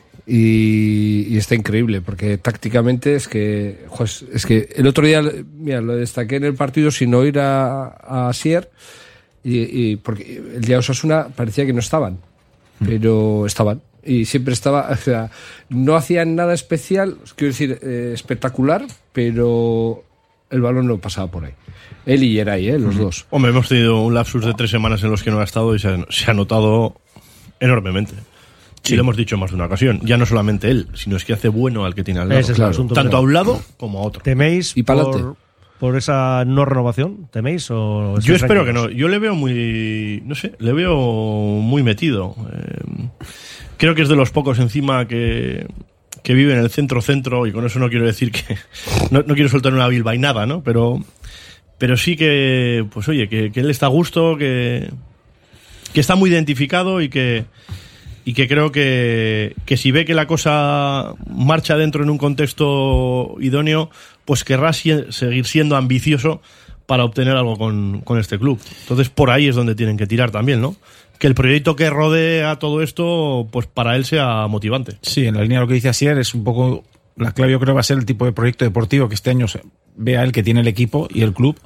Speaker 5: Y, y está increíble, porque tácticamente es que, joder, es que el otro día, mira, lo destaqué en el partido sin oír a, a Sier, y, y porque el día de Osasuna parecía que no estaban, pero estaban. Y siempre estaba, o sea, no hacían nada especial, quiero decir, eh, espectacular, pero el balón no pasaba por ahí. Él y Geray, ¿eh? Los dos.
Speaker 4: Hombre, hemos tenido un lapsus de tres semanas en los que no ha estado y se ha, se ha notado enormemente. Sí, lo hemos dicho en más de una ocasión. Ya no solamente él, sino es que hace bueno al que tiene al lado.
Speaker 2: Ese es el asunto,
Speaker 4: Tanto
Speaker 2: claro.
Speaker 4: a un lado como a otro.
Speaker 2: ¿Teméis
Speaker 5: Y pa'lante.
Speaker 2: por, por esa no renovación? ¿Teméis o
Speaker 4: Yo
Speaker 2: estáis
Speaker 4: espero que
Speaker 2: tranquilos?
Speaker 4: no. Yo le veo muy, no sé, le veo muy metido. Eh, creo que es de los pocos encima que, que vive en el centro-centro, y con eso no quiero decir que, no, no quiero soltar una bilbainada, ¿no? Pero, pero sí que, pues oye, que, que él está a gusto, que, que está muy identificado y que, y que creo que, que si ve que la cosa marcha dentro en un contexto idóneo, pues querrá si- seguir siendo ambicioso para obtener algo con, con este club. Entonces por ahí es donde tienen que tirar también, ¿no? Que el proyecto que rodea todo esto, pues para él sea motivante.
Speaker 6: Sí, en la línea de lo que dice Asier, es un poco la clave. Yo creo que va a ser el tipo de proyecto deportivo que este año se- vea él que tiene el equipo y el club.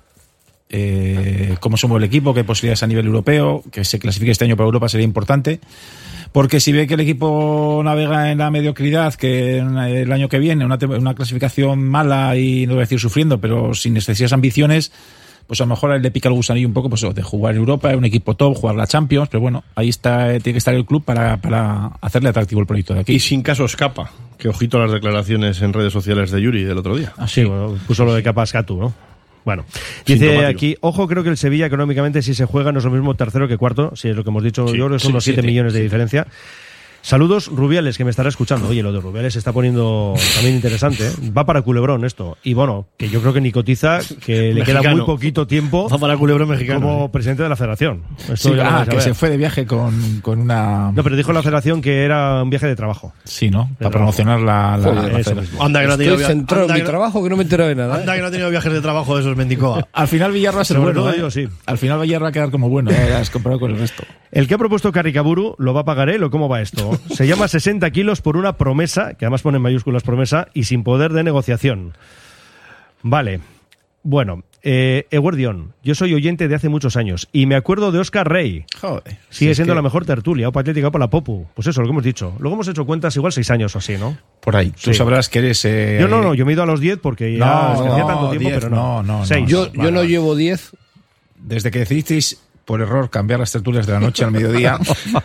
Speaker 6: Eh, cómo somos el equipo, qué posibilidades a nivel europeo, que se clasifique este año para Europa sería importante. Porque si ve que el equipo navega en la mediocridad, que en el año que viene, una, te- una clasificación mala y no voy a decir sufriendo, pero sin excesivas ambiciones, pues a lo mejor a él le pica el gusanillo un poco pues, de jugar en Europa, en un equipo top, jugar la Champions, pero bueno, ahí está, tiene que estar el club para, para hacerle atractivo el proyecto de aquí.
Speaker 4: Y sin caso escapa, Que ojito a las declaraciones en redes sociales de Yuri del otro día.
Speaker 2: Ah, sí, bueno, puso lo de Capascatu, ¿no? Bueno, dice aquí, ojo, creo que el Sevilla económicamente si se juega no es lo mismo tercero que cuarto, si es lo que hemos dicho, sí, yo creo que son sí, unos siete millones de diferencia. Saludos, Rubiales, que me estará escuchando. Oye, lo de Rubiales se está poniendo también interesante, ¿eh? Va para Culebrón esto. Y bueno, que yo creo que ni cotiza, que le mexicano. Queda muy poquito tiempo.
Speaker 4: Va para Culebrón mexicano.
Speaker 2: Como presidente de la federación.
Speaker 6: Esto sí, ah, que se fue de viaje con, con una...
Speaker 2: No, pero dijo la federación que era un viaje de trabajo.
Speaker 6: Sí, ¿no? Para promocionar la... la,
Speaker 2: Joder,
Speaker 6: la
Speaker 2: eso
Speaker 6: federación.
Speaker 4: Anda que no ha tenido
Speaker 5: Estoy centrado en mi trabajo que no me entero de nada.
Speaker 4: Anda que no ha tenido viajes de trabajo de esos Mendicoa.
Speaker 6: Al final Villar va a ser
Speaker 2: Sobre
Speaker 6: bueno,
Speaker 2: todo
Speaker 6: ¿eh?
Speaker 2: yo, sí.
Speaker 6: Al final Villar va a quedar como bueno, ¿eh? Has comparado con el resto.
Speaker 2: El que ha propuesto Caricaburu, ¿lo va a pagar él o cómo va esto? Se llama sesenta kilos por una promesa, que además pone en mayúsculas promesa, y sin poder de negociación. Vale. Bueno, eh, Eguardión, yo soy oyente de hace muchos años y me acuerdo de Óscar Rey.
Speaker 6: Joder.
Speaker 2: Sigue
Speaker 6: si
Speaker 2: siendo
Speaker 6: es que...
Speaker 2: la mejor tertulia, o Atlética por la Popu. Pues eso, lo que hemos dicho. Luego hemos hecho cuentas igual seis años o así, ¿no?
Speaker 6: Por ahí. Tú
Speaker 2: sí.
Speaker 6: sabrás que eres... Eh...
Speaker 2: Yo no, no, yo me he ido a los diez porque ya
Speaker 6: no,
Speaker 2: es que hacía
Speaker 6: no,
Speaker 2: tanto tiempo,
Speaker 6: diez,
Speaker 2: pero no.
Speaker 6: no, no
Speaker 2: seis.
Speaker 6: no,
Speaker 5: yo,
Speaker 6: no,
Speaker 5: yo
Speaker 6: vale.
Speaker 5: no llevo diez.
Speaker 6: Desde que decidisteis por error cambiar las tertulias de la noche al mediodía.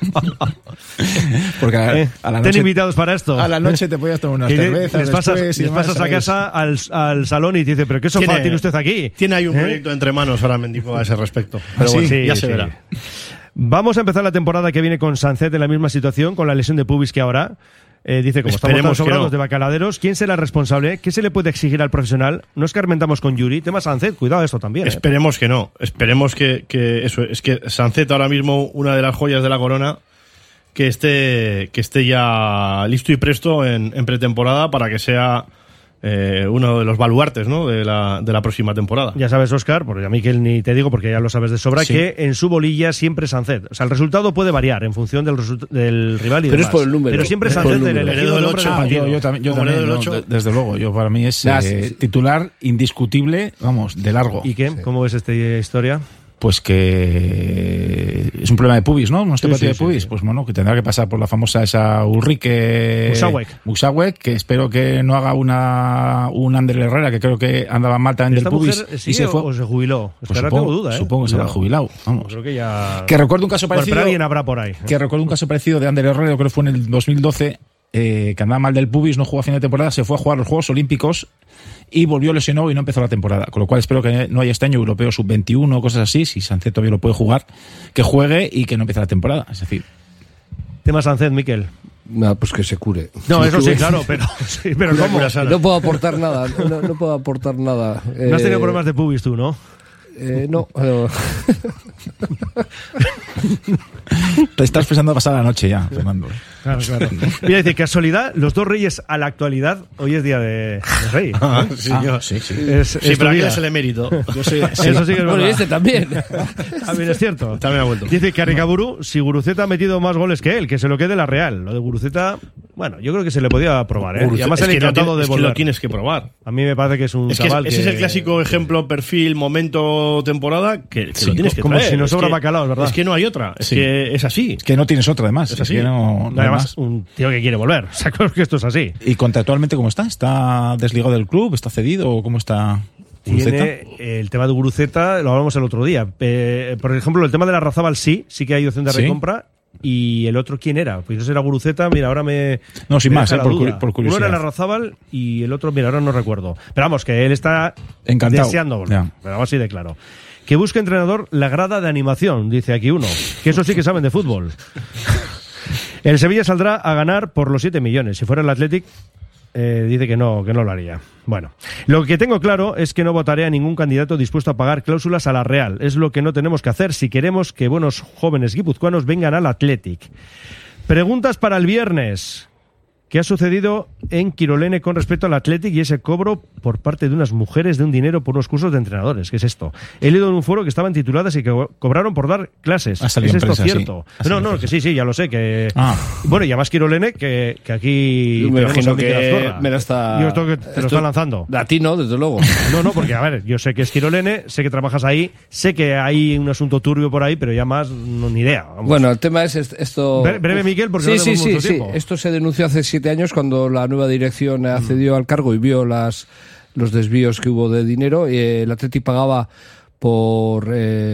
Speaker 6: Porque a,
Speaker 2: eh,
Speaker 6: a la
Speaker 2: ten
Speaker 6: noche
Speaker 2: invitados para esto.
Speaker 6: A la noche te podías tomar unas cervezas.
Speaker 2: Les pasas,
Speaker 6: después,
Speaker 2: les pasas a casa al, al salón y te dice, ¿pero qué sofá tiene, tiene usted aquí?
Speaker 4: Tiene ahí un
Speaker 2: ¿Eh?
Speaker 4: proyecto entre manos ahora Mendicoa a ese respecto.
Speaker 2: Pero bueno,
Speaker 4: sí,
Speaker 2: sí,
Speaker 4: ya
Speaker 2: sí.
Speaker 4: se verá.
Speaker 2: Vamos a empezar la temporada que viene con Sancet en la misma situación, con la lesión de pubis que ahora. Eh, dice, como
Speaker 4: Esperemos
Speaker 2: estamos tan sobrados
Speaker 4: no.
Speaker 2: de bacaladeros, ¿quién será el responsable? ¿Qué se le puede exigir al profesional? No escarmentamos con Yuri. Tema Sancet, cuidado esto también. ¿eh?
Speaker 4: Esperemos que no. Esperemos que, que eso. Es que Sancet ahora mismo, una de las joyas de la corona, que esté, que esté ya listo y presto en, en pretemporada para que sea eh, uno de los baluartes, ¿no? de, la, de la próxima temporada.
Speaker 2: Ya sabes, Óscar, porque a mí que ni te digo porque ya lo sabes de sobra, sí. que en su bolilla siempre es Sancet. O sea, el resultado puede variar en función del, del rival y
Speaker 5: Pero
Speaker 2: demás.
Speaker 5: es por el número.
Speaker 2: Pero siempre es Sancet el elegido del ocho.
Speaker 6: Ah, yo, yo también, yo también no, de, desde luego. Yo para mí es eh, sí, sí. titular indiscutible, vamos, de largo.
Speaker 2: ¿Y qué? Sí. ¿Cómo ves esta historia?
Speaker 6: Pues que es un problema de pubis, ¿no? ¿No sí, sí, de pubis? Sí. Pues bueno, que tendrá que pasar por la famosa esa Ulrike Musawek, que espero que no haga una un Ander Herrera, que creo que andaba mal también del pubis.
Speaker 2: Y se fue o se jubiló.
Speaker 6: Pues supongo, tengo duda, ¿eh? Supongo que se habrá jubilado. Vamos.
Speaker 2: Creo que ya.
Speaker 6: Que recuerdo un caso parecido.
Speaker 2: Pero alguien habrá por ahí. ¿eh?
Speaker 6: Que recuerdo un caso parecido de Ander Herrera, creo que fue en el dos mil doce, eh, que andaba mal del pubis, no jugó a fin de temporada, se fue a jugar los Juegos Olímpicos y volvió lesionado y no empezó la temporada. Con lo cual espero que no haya este año europeo sub veintiuno o cosas así, si Sancet todavía lo puede jugar, que juegue y que no empiece la temporada. Es decir...
Speaker 2: Tema Sancet, Miquel.
Speaker 5: No, pues que se cure.
Speaker 2: No, eso sí, claro, pero, sí, pero ¿cómo?
Speaker 5: No puedo aportar nada, no, no puedo aportar nada.
Speaker 2: No has tenido eh, problemas de pubis tú, ¿no?
Speaker 5: Eh, no. no.
Speaker 6: Te estás pensando pasar la noche ya, Fernando.
Speaker 2: Claro, claro. Mira, dice, casualidad, los dos reyes a la actualidad, hoy es día de, de rey.
Speaker 4: Ah, sí, ah, yo, sí, sí. Es,
Speaker 2: sí,
Speaker 4: es pero aquí es el emérito.
Speaker 6: Yo soy,
Speaker 2: sí. Eso sí que es
Speaker 5: bueno, y este también.
Speaker 2: También es cierto.
Speaker 4: También ha vuelto.
Speaker 2: Dice que Caricaburu, si Guruceta ha metido más goles que él, que se lo quede la Real. Lo de Guruceta, bueno, yo creo que se le podía probar, ¿eh?
Speaker 4: Guruceta,
Speaker 2: y además
Speaker 4: es
Speaker 2: el encantado
Speaker 4: no,
Speaker 2: de
Speaker 4: es
Speaker 2: volver.
Speaker 4: Que lo tienes que probar.
Speaker 2: A mí me parece que es un
Speaker 4: es
Speaker 2: chaval
Speaker 4: que
Speaker 2: que...
Speaker 4: Ese es el clásico ejemplo, perfil, momento, temporada, que, que
Speaker 2: sí,
Speaker 4: lo tienes que
Speaker 2: como
Speaker 4: traer.
Speaker 2: si nos
Speaker 4: es
Speaker 2: sobra
Speaker 4: que,
Speaker 2: bacalao, ¿verdad?
Speaker 4: Es que no hay otra. Es
Speaker 6: sí.
Speaker 4: que es así.
Speaker 6: Es que no tienes otra, además.
Speaker 4: Es así.
Speaker 6: Es que no, no
Speaker 2: además,
Speaker 6: más.
Speaker 2: un tío que quiere volver. O sea, creo que esto es así.
Speaker 6: ¿Y contractualmente cómo está? ¿Está desligado del club? ¿Está cedido? ¿O cómo está?
Speaker 2: Tiene el tema de Guruceta, lo hablamos el otro día. Eh, por ejemplo, el tema de la Razabal sí, sí que hay opción de recompra. ¿Sí? ¿Y el otro quién era? Pues eso era Guruceta, mira, ahora me...
Speaker 6: No, sin
Speaker 2: me
Speaker 6: más, eh, por, cu por curiosidad.
Speaker 2: Uno era la Razabal y el otro, mira, ahora no recuerdo. Pero vamos, que él está
Speaker 6: encantado,
Speaker 2: deseando volver. Pero vamos así de claro. Que busque entrenador la grada de animación, dice aquí uno. Que eso sí que saben de fútbol. El Sevilla saldrá a ganar por los siete millones. Si fuera el Athletic, eh, dice que no, que no lo haría. Bueno, lo que tengo claro es que no votaré a ningún candidato dispuesto a pagar cláusulas a la Real. Es lo que no tenemos que hacer si queremos que buenos jóvenes guipuzcoanos vengan al Athletic. Preguntas para el viernes. ¿Qué ha sucedido en Quirolene con respecto al Athletic y ese cobro por parte de unas mujeres de un dinero por unos cursos de entrenadores? ¿Qué es esto? He leído en un foro que estaban tituladas y que cobraron por dar clases. ¿Es esto empresa, cierto? Sí. No, no, empresa. que sí, sí, ya lo sé. Que... Ah. Bueno, y además Quirolene, que, que aquí...
Speaker 5: Yo me imagino que me la está...
Speaker 2: Yo esto que te esto... lo están lanzando.
Speaker 5: A ti no, desde luego.
Speaker 2: No, no, porque a ver, yo sé que es Quirolene, sé que trabajas ahí, sé que hay un asunto turbio por ahí, pero ya más no, ni idea. Vamos.
Speaker 5: Bueno, el tema es esto...
Speaker 2: Bre breve, Miguel, porque
Speaker 5: sí,
Speaker 2: no tenemos
Speaker 5: sí,
Speaker 2: mucho
Speaker 5: sí,
Speaker 2: tiempo.
Speaker 5: Sí, esto se denunció hace siete años cuando la nueva dirección accedió al cargo y vio las los desvíos que hubo de dinero. Eh, el Athletic pagaba por eh,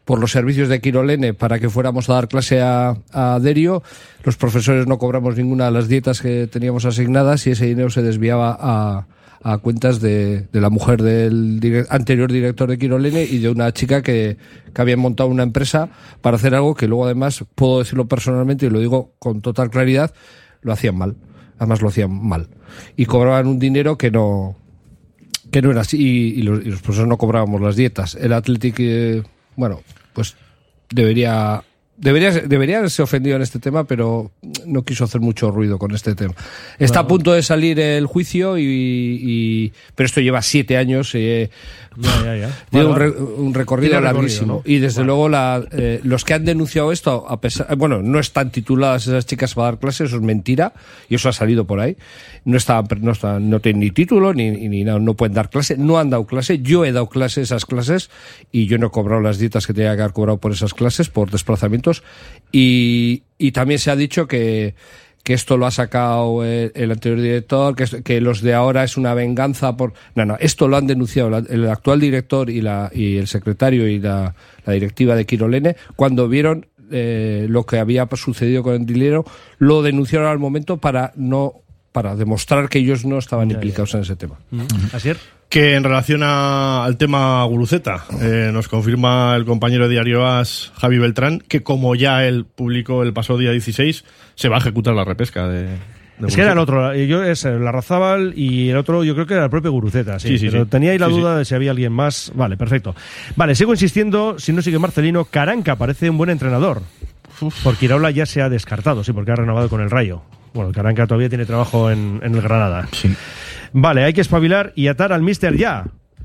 Speaker 5: por los servicios de Quirolene para que fuéramos a dar clase a, a Derio. Los profesores no cobramos ninguna de las dietas que teníamos asignadas y ese dinero se desviaba a, a cuentas de, de la mujer del direct, anterior director de Quirolene y de una chica que, que había montado una empresa para hacer algo que luego además, puedo decirlo personalmente y lo digo con total claridad, lo hacían mal. Además lo hacían mal. Y cobraban un dinero que no que no era así y, y, los, y los profesores no cobrábamos las dietas. El Athletic... Eh, Bueno, pues debería, debería, debería haberse ofendido en este tema, pero no quiso hacer mucho ruido con este tema. Está bueno. a punto de salir el juicio, y, y pero esto lleva siete años. Eh,
Speaker 2: ya, ya, ya.
Speaker 5: Tiene un, re, un recorrido larguísimo. Recorrido, ¿no? Y desde bueno. luego la, eh, los que han denunciado esto, a pesar, bueno, no están tituladas esas chicas para dar clases, eso es mentira, y eso ha salido por ahí. No estaban, no están, no tienen ni título, ni, ni nada, no pueden dar clase, no han dado clase. Yo he dado clase esas clases y yo no he cobrado las dietas que tenía que haber cobrado por esas clases, por desplazamientos. Y, y también se ha dicho que, que esto lo ha sacado el, el anterior director, que, que los de ahora es una venganza por... No, no, esto lo han denunciado la, el actual director y, la, y el secretario y la, la directiva de Quirolene cuando vieron eh, lo que había sucedido con el dinero, lo denunciaron al momento para no... para demostrar que ellos no estaban ya, implicados ya. en ese tema.
Speaker 2: ¿Así es?
Speaker 4: Que en relación a, al tema Guruceta, eh, nos confirma el compañero de Diario As, Javi Beltrán, que como ya él publicó el pasado día dieciséis, se va a ejecutar la repesca de... de
Speaker 2: es que era el otro, yo es Larrazábal y el otro yo creo que era el propio Guruceta, sí, sí, sí pero sí. tenía ahí la sí, duda sí. de si había alguien más. Vale, perfecto. Vale, sigo insistiendo, si no sigue Marcelino, Caranca parece un buen entrenador. Uf. Porque Iraola ya se ha descartado, sí, porque ha renovado con el Rayo. Bueno, el Caranca todavía tiene trabajo en, en el Granada. Sí. Vale, hay que espabilar y atar al míster ya.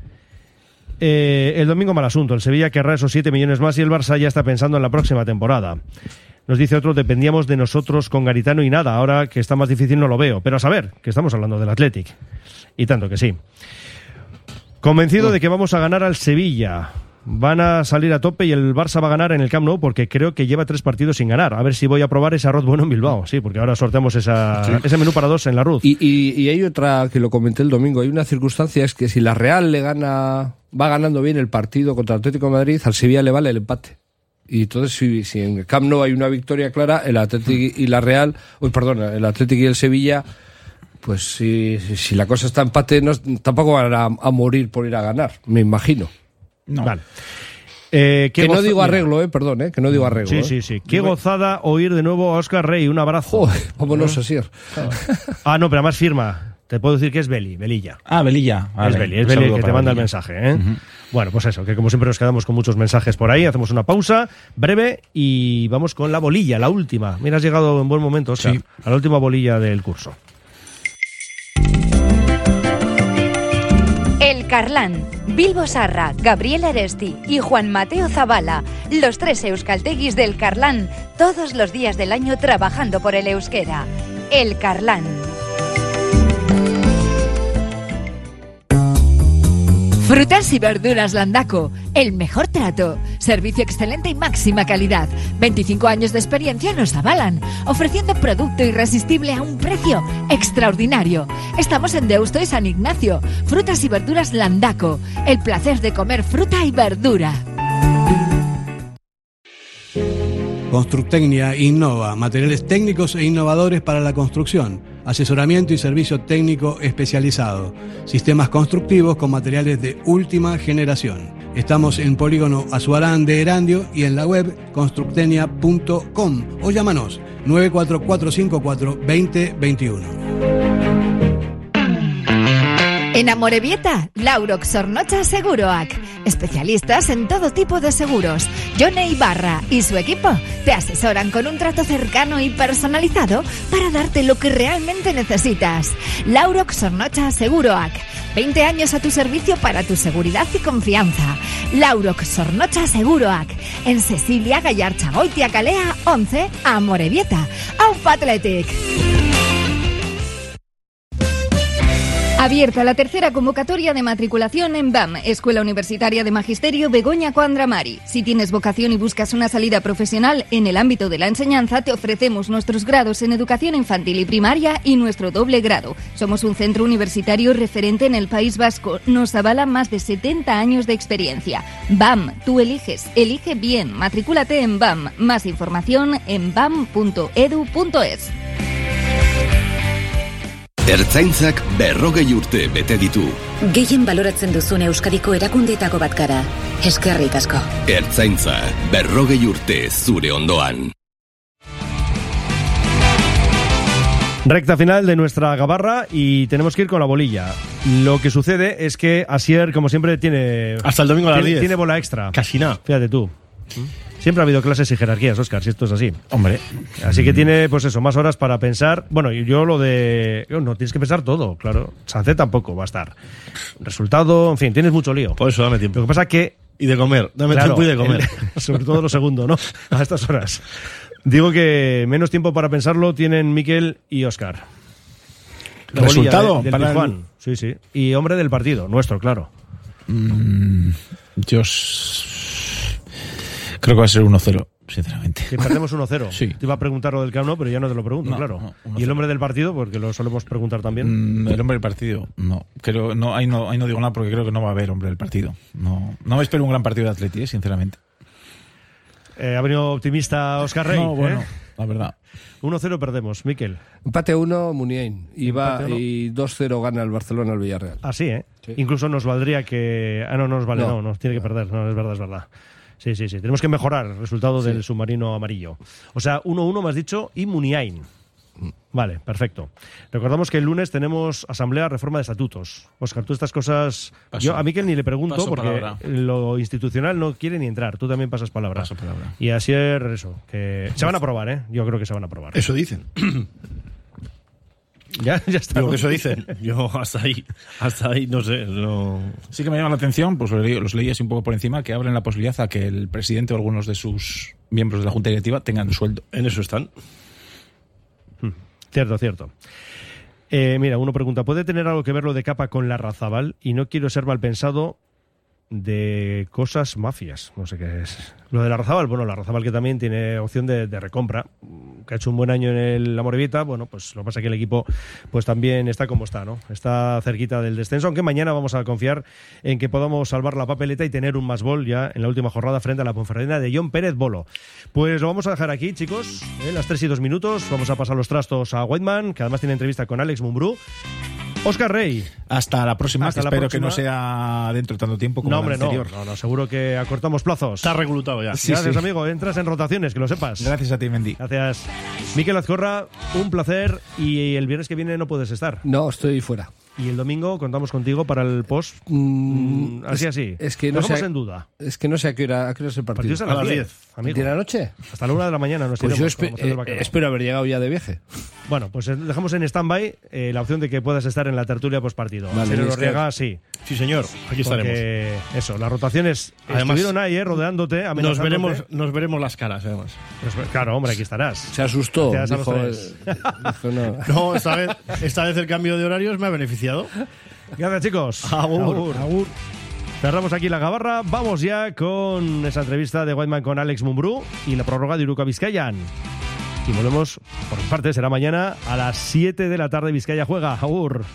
Speaker 2: Eh, el domingo mal asunto. El Sevilla querrá esos siete millones más y el Barça ya está pensando en la próxima temporada. Nos dice otro, dependíamos de nosotros con Garitano y nada. Ahora que está más difícil no lo veo. Pero a saber, que estamos hablando del Athletic. Y tanto que sí. Convencido oh. de que vamos a ganar al Sevilla. Van a salir a tope y el Barça va a ganar en el Camp Nou porque creo que lleva tres partidos sin ganar. A ver si voy a probar ese arroz bueno en Bilbao. Sí, porque ahora sorteamos esa, sí. ese menú para dos en la Ruz.
Speaker 5: Y, y, y hay otra que lo comenté el domingo. Hay una circunstancia, es que si la Real le gana, va ganando bien el partido contra el Atlético de Madrid, al Sevilla le vale el empate. Y entonces si, si en el Camp Nou hay una victoria clara, el Atlético y la Real, uy, perdón, el Atlético y el Sevilla, pues si, si la cosa está empate, no, tampoco van a, a morir por ir a ganar, me imagino.
Speaker 2: No. Vale. Eh,
Speaker 5: que no digo arreglo, eh, perdón, eh, que no digo arreglo.
Speaker 2: Sí, sí, sí. Qué gozada oír de nuevo a Óscar Rey. Un abrazo.
Speaker 5: Joder, vámonos así.
Speaker 2: Ah, no, pero además firma. Te puedo decir que es Beli, Belilla.
Speaker 6: Ah, Belilla. Vale.
Speaker 2: Es Beli, es Beli el que te manda Belilla. El mensaje, ¿eh? Uh-huh. Bueno, pues eso, que como siempre nos quedamos con muchos mensajes por ahí. Hacemos una pausa breve y vamos con la bolilla, la última. Mira, has llegado en buen momento, Óscar, sí. a la última bolilla del curso.
Speaker 10: El Carlán, Bilbo Sarra, Gabriel Aresti y Juan Mateo Zavala, los tres euskalteguis del Carlán, todos los días del año trabajando por el euskera. El Carlán. Frutas y verduras Landaco, el mejor trato, servicio excelente y máxima calidad. veinticinco años de experiencia nos avalan, ofreciendo producto irresistible a un precio extraordinario. Estamos en Deusto y San Ignacio. Frutas y verduras Landaco, el placer de comer fruta y verdura.
Speaker 17: Constructecnia innova, materiales técnicos e innovadores para la construcción, asesoramiento y servicio técnico especializado, sistemas constructivos con materiales de última generación. Estamos en Polígono Azuarán de Erandio y en la web constructecnia punto com o llámanos nueve cuatro cuatro cinco cuatro dos cero dos uno.
Speaker 10: En Amorebieta, Laurox Sornocha Seguroac. Especialistas en todo tipo de seguros. Jone Ibarra y su equipo te asesoran con un trato cercano y personalizado para darte lo que realmente necesitas. Laurox Sornocha Seguroac. veinte años a tu servicio para tu seguridad y confianza. Laurox Sornocha Seguroac. En Cecilia Gallarchagoitia Calea once, Amorebieta. Aupa Athletic.
Speaker 8: Abierta la tercera convocatoria de matriculación en B A M, Escuela Universitaria de Magisterio Begoña Coandramari. Si tienes vocación y buscas una salida profesional en el ámbito de la enseñanza, te ofrecemos nuestros grados en educación infantil y primaria y nuestro doble grado. Somos un centro universitario referente en el País Vasco. Nos avala más de setenta años de experiencia. B A M, tú eliges, elige bien. Matricúlate en B A M. Más información en bam punto edu punto es.
Speaker 18: Ertzaintzak berrogei urte bete ditu.
Speaker 19: Gehien baloratzen duzun Euskadiko erakundeetako bat gara. Eskerrik asko.
Speaker 18: Ertzaintza, berrogei urte zure ondoan.
Speaker 2: Recta final de nuestra gabarra y tenemos que ir con la bolilla. Lo que sucede es que Asier, como siempre, tiene...
Speaker 4: Hasta el domingo a las
Speaker 2: tiene,
Speaker 4: diez.
Speaker 2: Tiene bola extra.
Speaker 4: Casi nada.
Speaker 2: Fíjate tú. Siempre ha habido clases y jerarquías, Óscar, si esto es así.
Speaker 6: Hombre.
Speaker 2: Así que tiene, pues eso, más horas para pensar. Bueno, y yo lo de... No, tienes que pensar todo, claro. Sánchez tampoco va a estar. Resultado, en fin, tienes mucho lío.
Speaker 4: Por eso dame tiempo.
Speaker 2: Lo que pasa que...
Speaker 4: Y de comer. Dame
Speaker 2: claro,
Speaker 4: tiempo y de comer.
Speaker 2: El, sobre todo lo segundo, ¿no? A estas horas. Digo que menos tiempo para pensarlo tienen Miquel y Óscar. La
Speaker 6: ¿Resultado?
Speaker 2: De, del
Speaker 6: para
Speaker 2: Juan,
Speaker 6: el...
Speaker 2: sí, sí. Y hombre del partido, nuestro, claro.
Speaker 6: Mm, yo s... creo que va a ser uno cero, sinceramente.
Speaker 2: Que perdemos uno cero.
Speaker 6: Sí.
Speaker 2: Te iba a preguntar lo del Camp Nou, pero ya no te lo pregunto,
Speaker 6: No,
Speaker 2: claro.
Speaker 6: no,
Speaker 2: ¿Y el hombre del partido? Porque lo solemos preguntar también.
Speaker 6: Mm, el hombre del partido, no. Creo, no, ahí no. Ahí no digo nada porque creo que no va a haber hombre del partido. No, no me espero un gran partido de Atleti, eh, sinceramente.
Speaker 2: Eh, ha venido optimista Óscar Rey.
Speaker 6: No, bueno,
Speaker 2: ¿eh?
Speaker 6: la verdad.
Speaker 2: uno cero perdemos, Miquel.
Speaker 5: Empate uno, Muniain. Y, va,
Speaker 2: Empate uno.
Speaker 5: y dos cero gana el Barcelona al Villarreal.
Speaker 2: Así, ¿eh?
Speaker 5: Sí.
Speaker 2: Incluso nos valdría que... Ah, no, no nos vale, no,
Speaker 5: No.
Speaker 2: nos tiene que perder. No, es verdad, es verdad. Sí, sí, sí. Tenemos que mejorar el resultado del submarino amarillo. O sea, uno uno me has dicho y Muniain. Vale, perfecto. Recordamos que el lunes tenemos asamblea reforma de estatutos. Óscar, tú estas cosas...
Speaker 6: Paso.
Speaker 2: Yo a Miquel ni le pregunto
Speaker 6: Paso
Speaker 2: porque
Speaker 6: palabra.
Speaker 2: lo institucional no quiere ni entrar. Tú también pasas palabra.
Speaker 6: Paso palabra.
Speaker 2: Y así es eso. Que se van a aprobar, ¿eh? Yo creo que se van a aprobar.
Speaker 4: Eso dicen.
Speaker 2: Ya, ya está.
Speaker 4: Digo que eso dicen. Yo hasta ahí, hasta ahí, no sé. No...
Speaker 6: Sí que me llama la atención, pues los leí, los leí así un poco por encima, que abren la posibilidad a que el presidente o algunos de sus miembros de la Junta Directiva tengan sueldo.
Speaker 4: En eso están.
Speaker 2: Cierto, cierto. Eh, mira, uno pregunta, ¿puede tener algo que ver lo de Capa con Larrazábal? Y no quiero ser mal pensado de cosas mafias. No sé qué es. Lo de Larrazábal, bueno, Larrazábal que también tiene opción de, de recompra, que ha hecho un buen año en el Amorebieta. Bueno, pues lo que pasa es que el equipo pues también está como está, ¿no? Está cerquita del descenso, aunque mañana vamos a confiar en que podamos salvar la papeleta y tener un más gol ya en la última jornada frente a la Ponferradina de John Pérez Bolo. Pues lo vamos a dejar aquí, chicos, ¿eh? Las tres y dos minutos. Vamos a pasar los trastos a Whiteman, que además tiene entrevista con Alex Mumbrú. Óscar Rey.
Speaker 6: Hasta la próxima,
Speaker 2: Hasta
Speaker 6: que
Speaker 2: la
Speaker 6: espero
Speaker 2: próxima.
Speaker 6: que no sea dentro de tanto tiempo como
Speaker 2: No, hombre,
Speaker 6: la
Speaker 2: no,
Speaker 6: anterior.
Speaker 2: no, no, seguro que acortamos plazos.
Speaker 4: Está reclutado ya.
Speaker 6: Sí,
Speaker 2: Gracias,
Speaker 6: sí.
Speaker 2: amigo. Entras en rotaciones, que lo sepas.
Speaker 6: Gracias a ti, Mendy.
Speaker 2: Gracias. Miquel Azcorra, un placer. Y el viernes que viene no puedes estar.
Speaker 5: No, estoy fuera.
Speaker 2: Y el domingo contamos contigo para el post.
Speaker 5: Mm,
Speaker 2: así,
Speaker 5: es,
Speaker 2: así.
Speaker 5: Es que no
Speaker 2: Dejamos
Speaker 5: sé,
Speaker 2: en duda.
Speaker 5: Es que no sé a qué hora, a qué hora es el partido.
Speaker 2: Partidos a las diez, amigo.
Speaker 5: ¿De la noche?
Speaker 2: Hasta la una de la mañana nos
Speaker 5: Pues yo
Speaker 2: iremos,
Speaker 5: espe-
Speaker 2: vamos a hacer el
Speaker 5: eh,
Speaker 2: bacalao.
Speaker 5: espero haber llegado ya de viaje.
Speaker 2: Bueno, pues eh, dejamos en stand-by eh, la opción de que puedas estar en la tertulia postpartido.
Speaker 5: Vale,
Speaker 2: Señor
Speaker 5: es que-
Speaker 2: Orriaga, sí.
Speaker 4: Sí, señor. Aquí estaremos.
Speaker 2: Porque eso, las rotaciones
Speaker 4: Además,
Speaker 2: estuvieron ahí, eh, rodeándote,
Speaker 4: Nos
Speaker 2: amenazándote.
Speaker 4: veremos, nos veremos las caras, además.
Speaker 2: Pues, claro, hombre, aquí estarás.
Speaker 5: Se asustó.
Speaker 2: Gracias a los
Speaker 5: Dijo,
Speaker 2: tres.
Speaker 5: eh, dijo, no.
Speaker 4: No, esta vez, esta vez el cambio de horarios me ha beneficiado.
Speaker 2: Gracias, chicos.
Speaker 4: Agur.
Speaker 2: Agur. Cerramos aquí la gabarra. Vamos ya con esa entrevista de Whiteman con Alex Mumbrú y la prórroga de Iruka Vizcayan. Y volvemos, por mi parte, será mañana a las siete de la tarde. Vizcaya juega. Agur.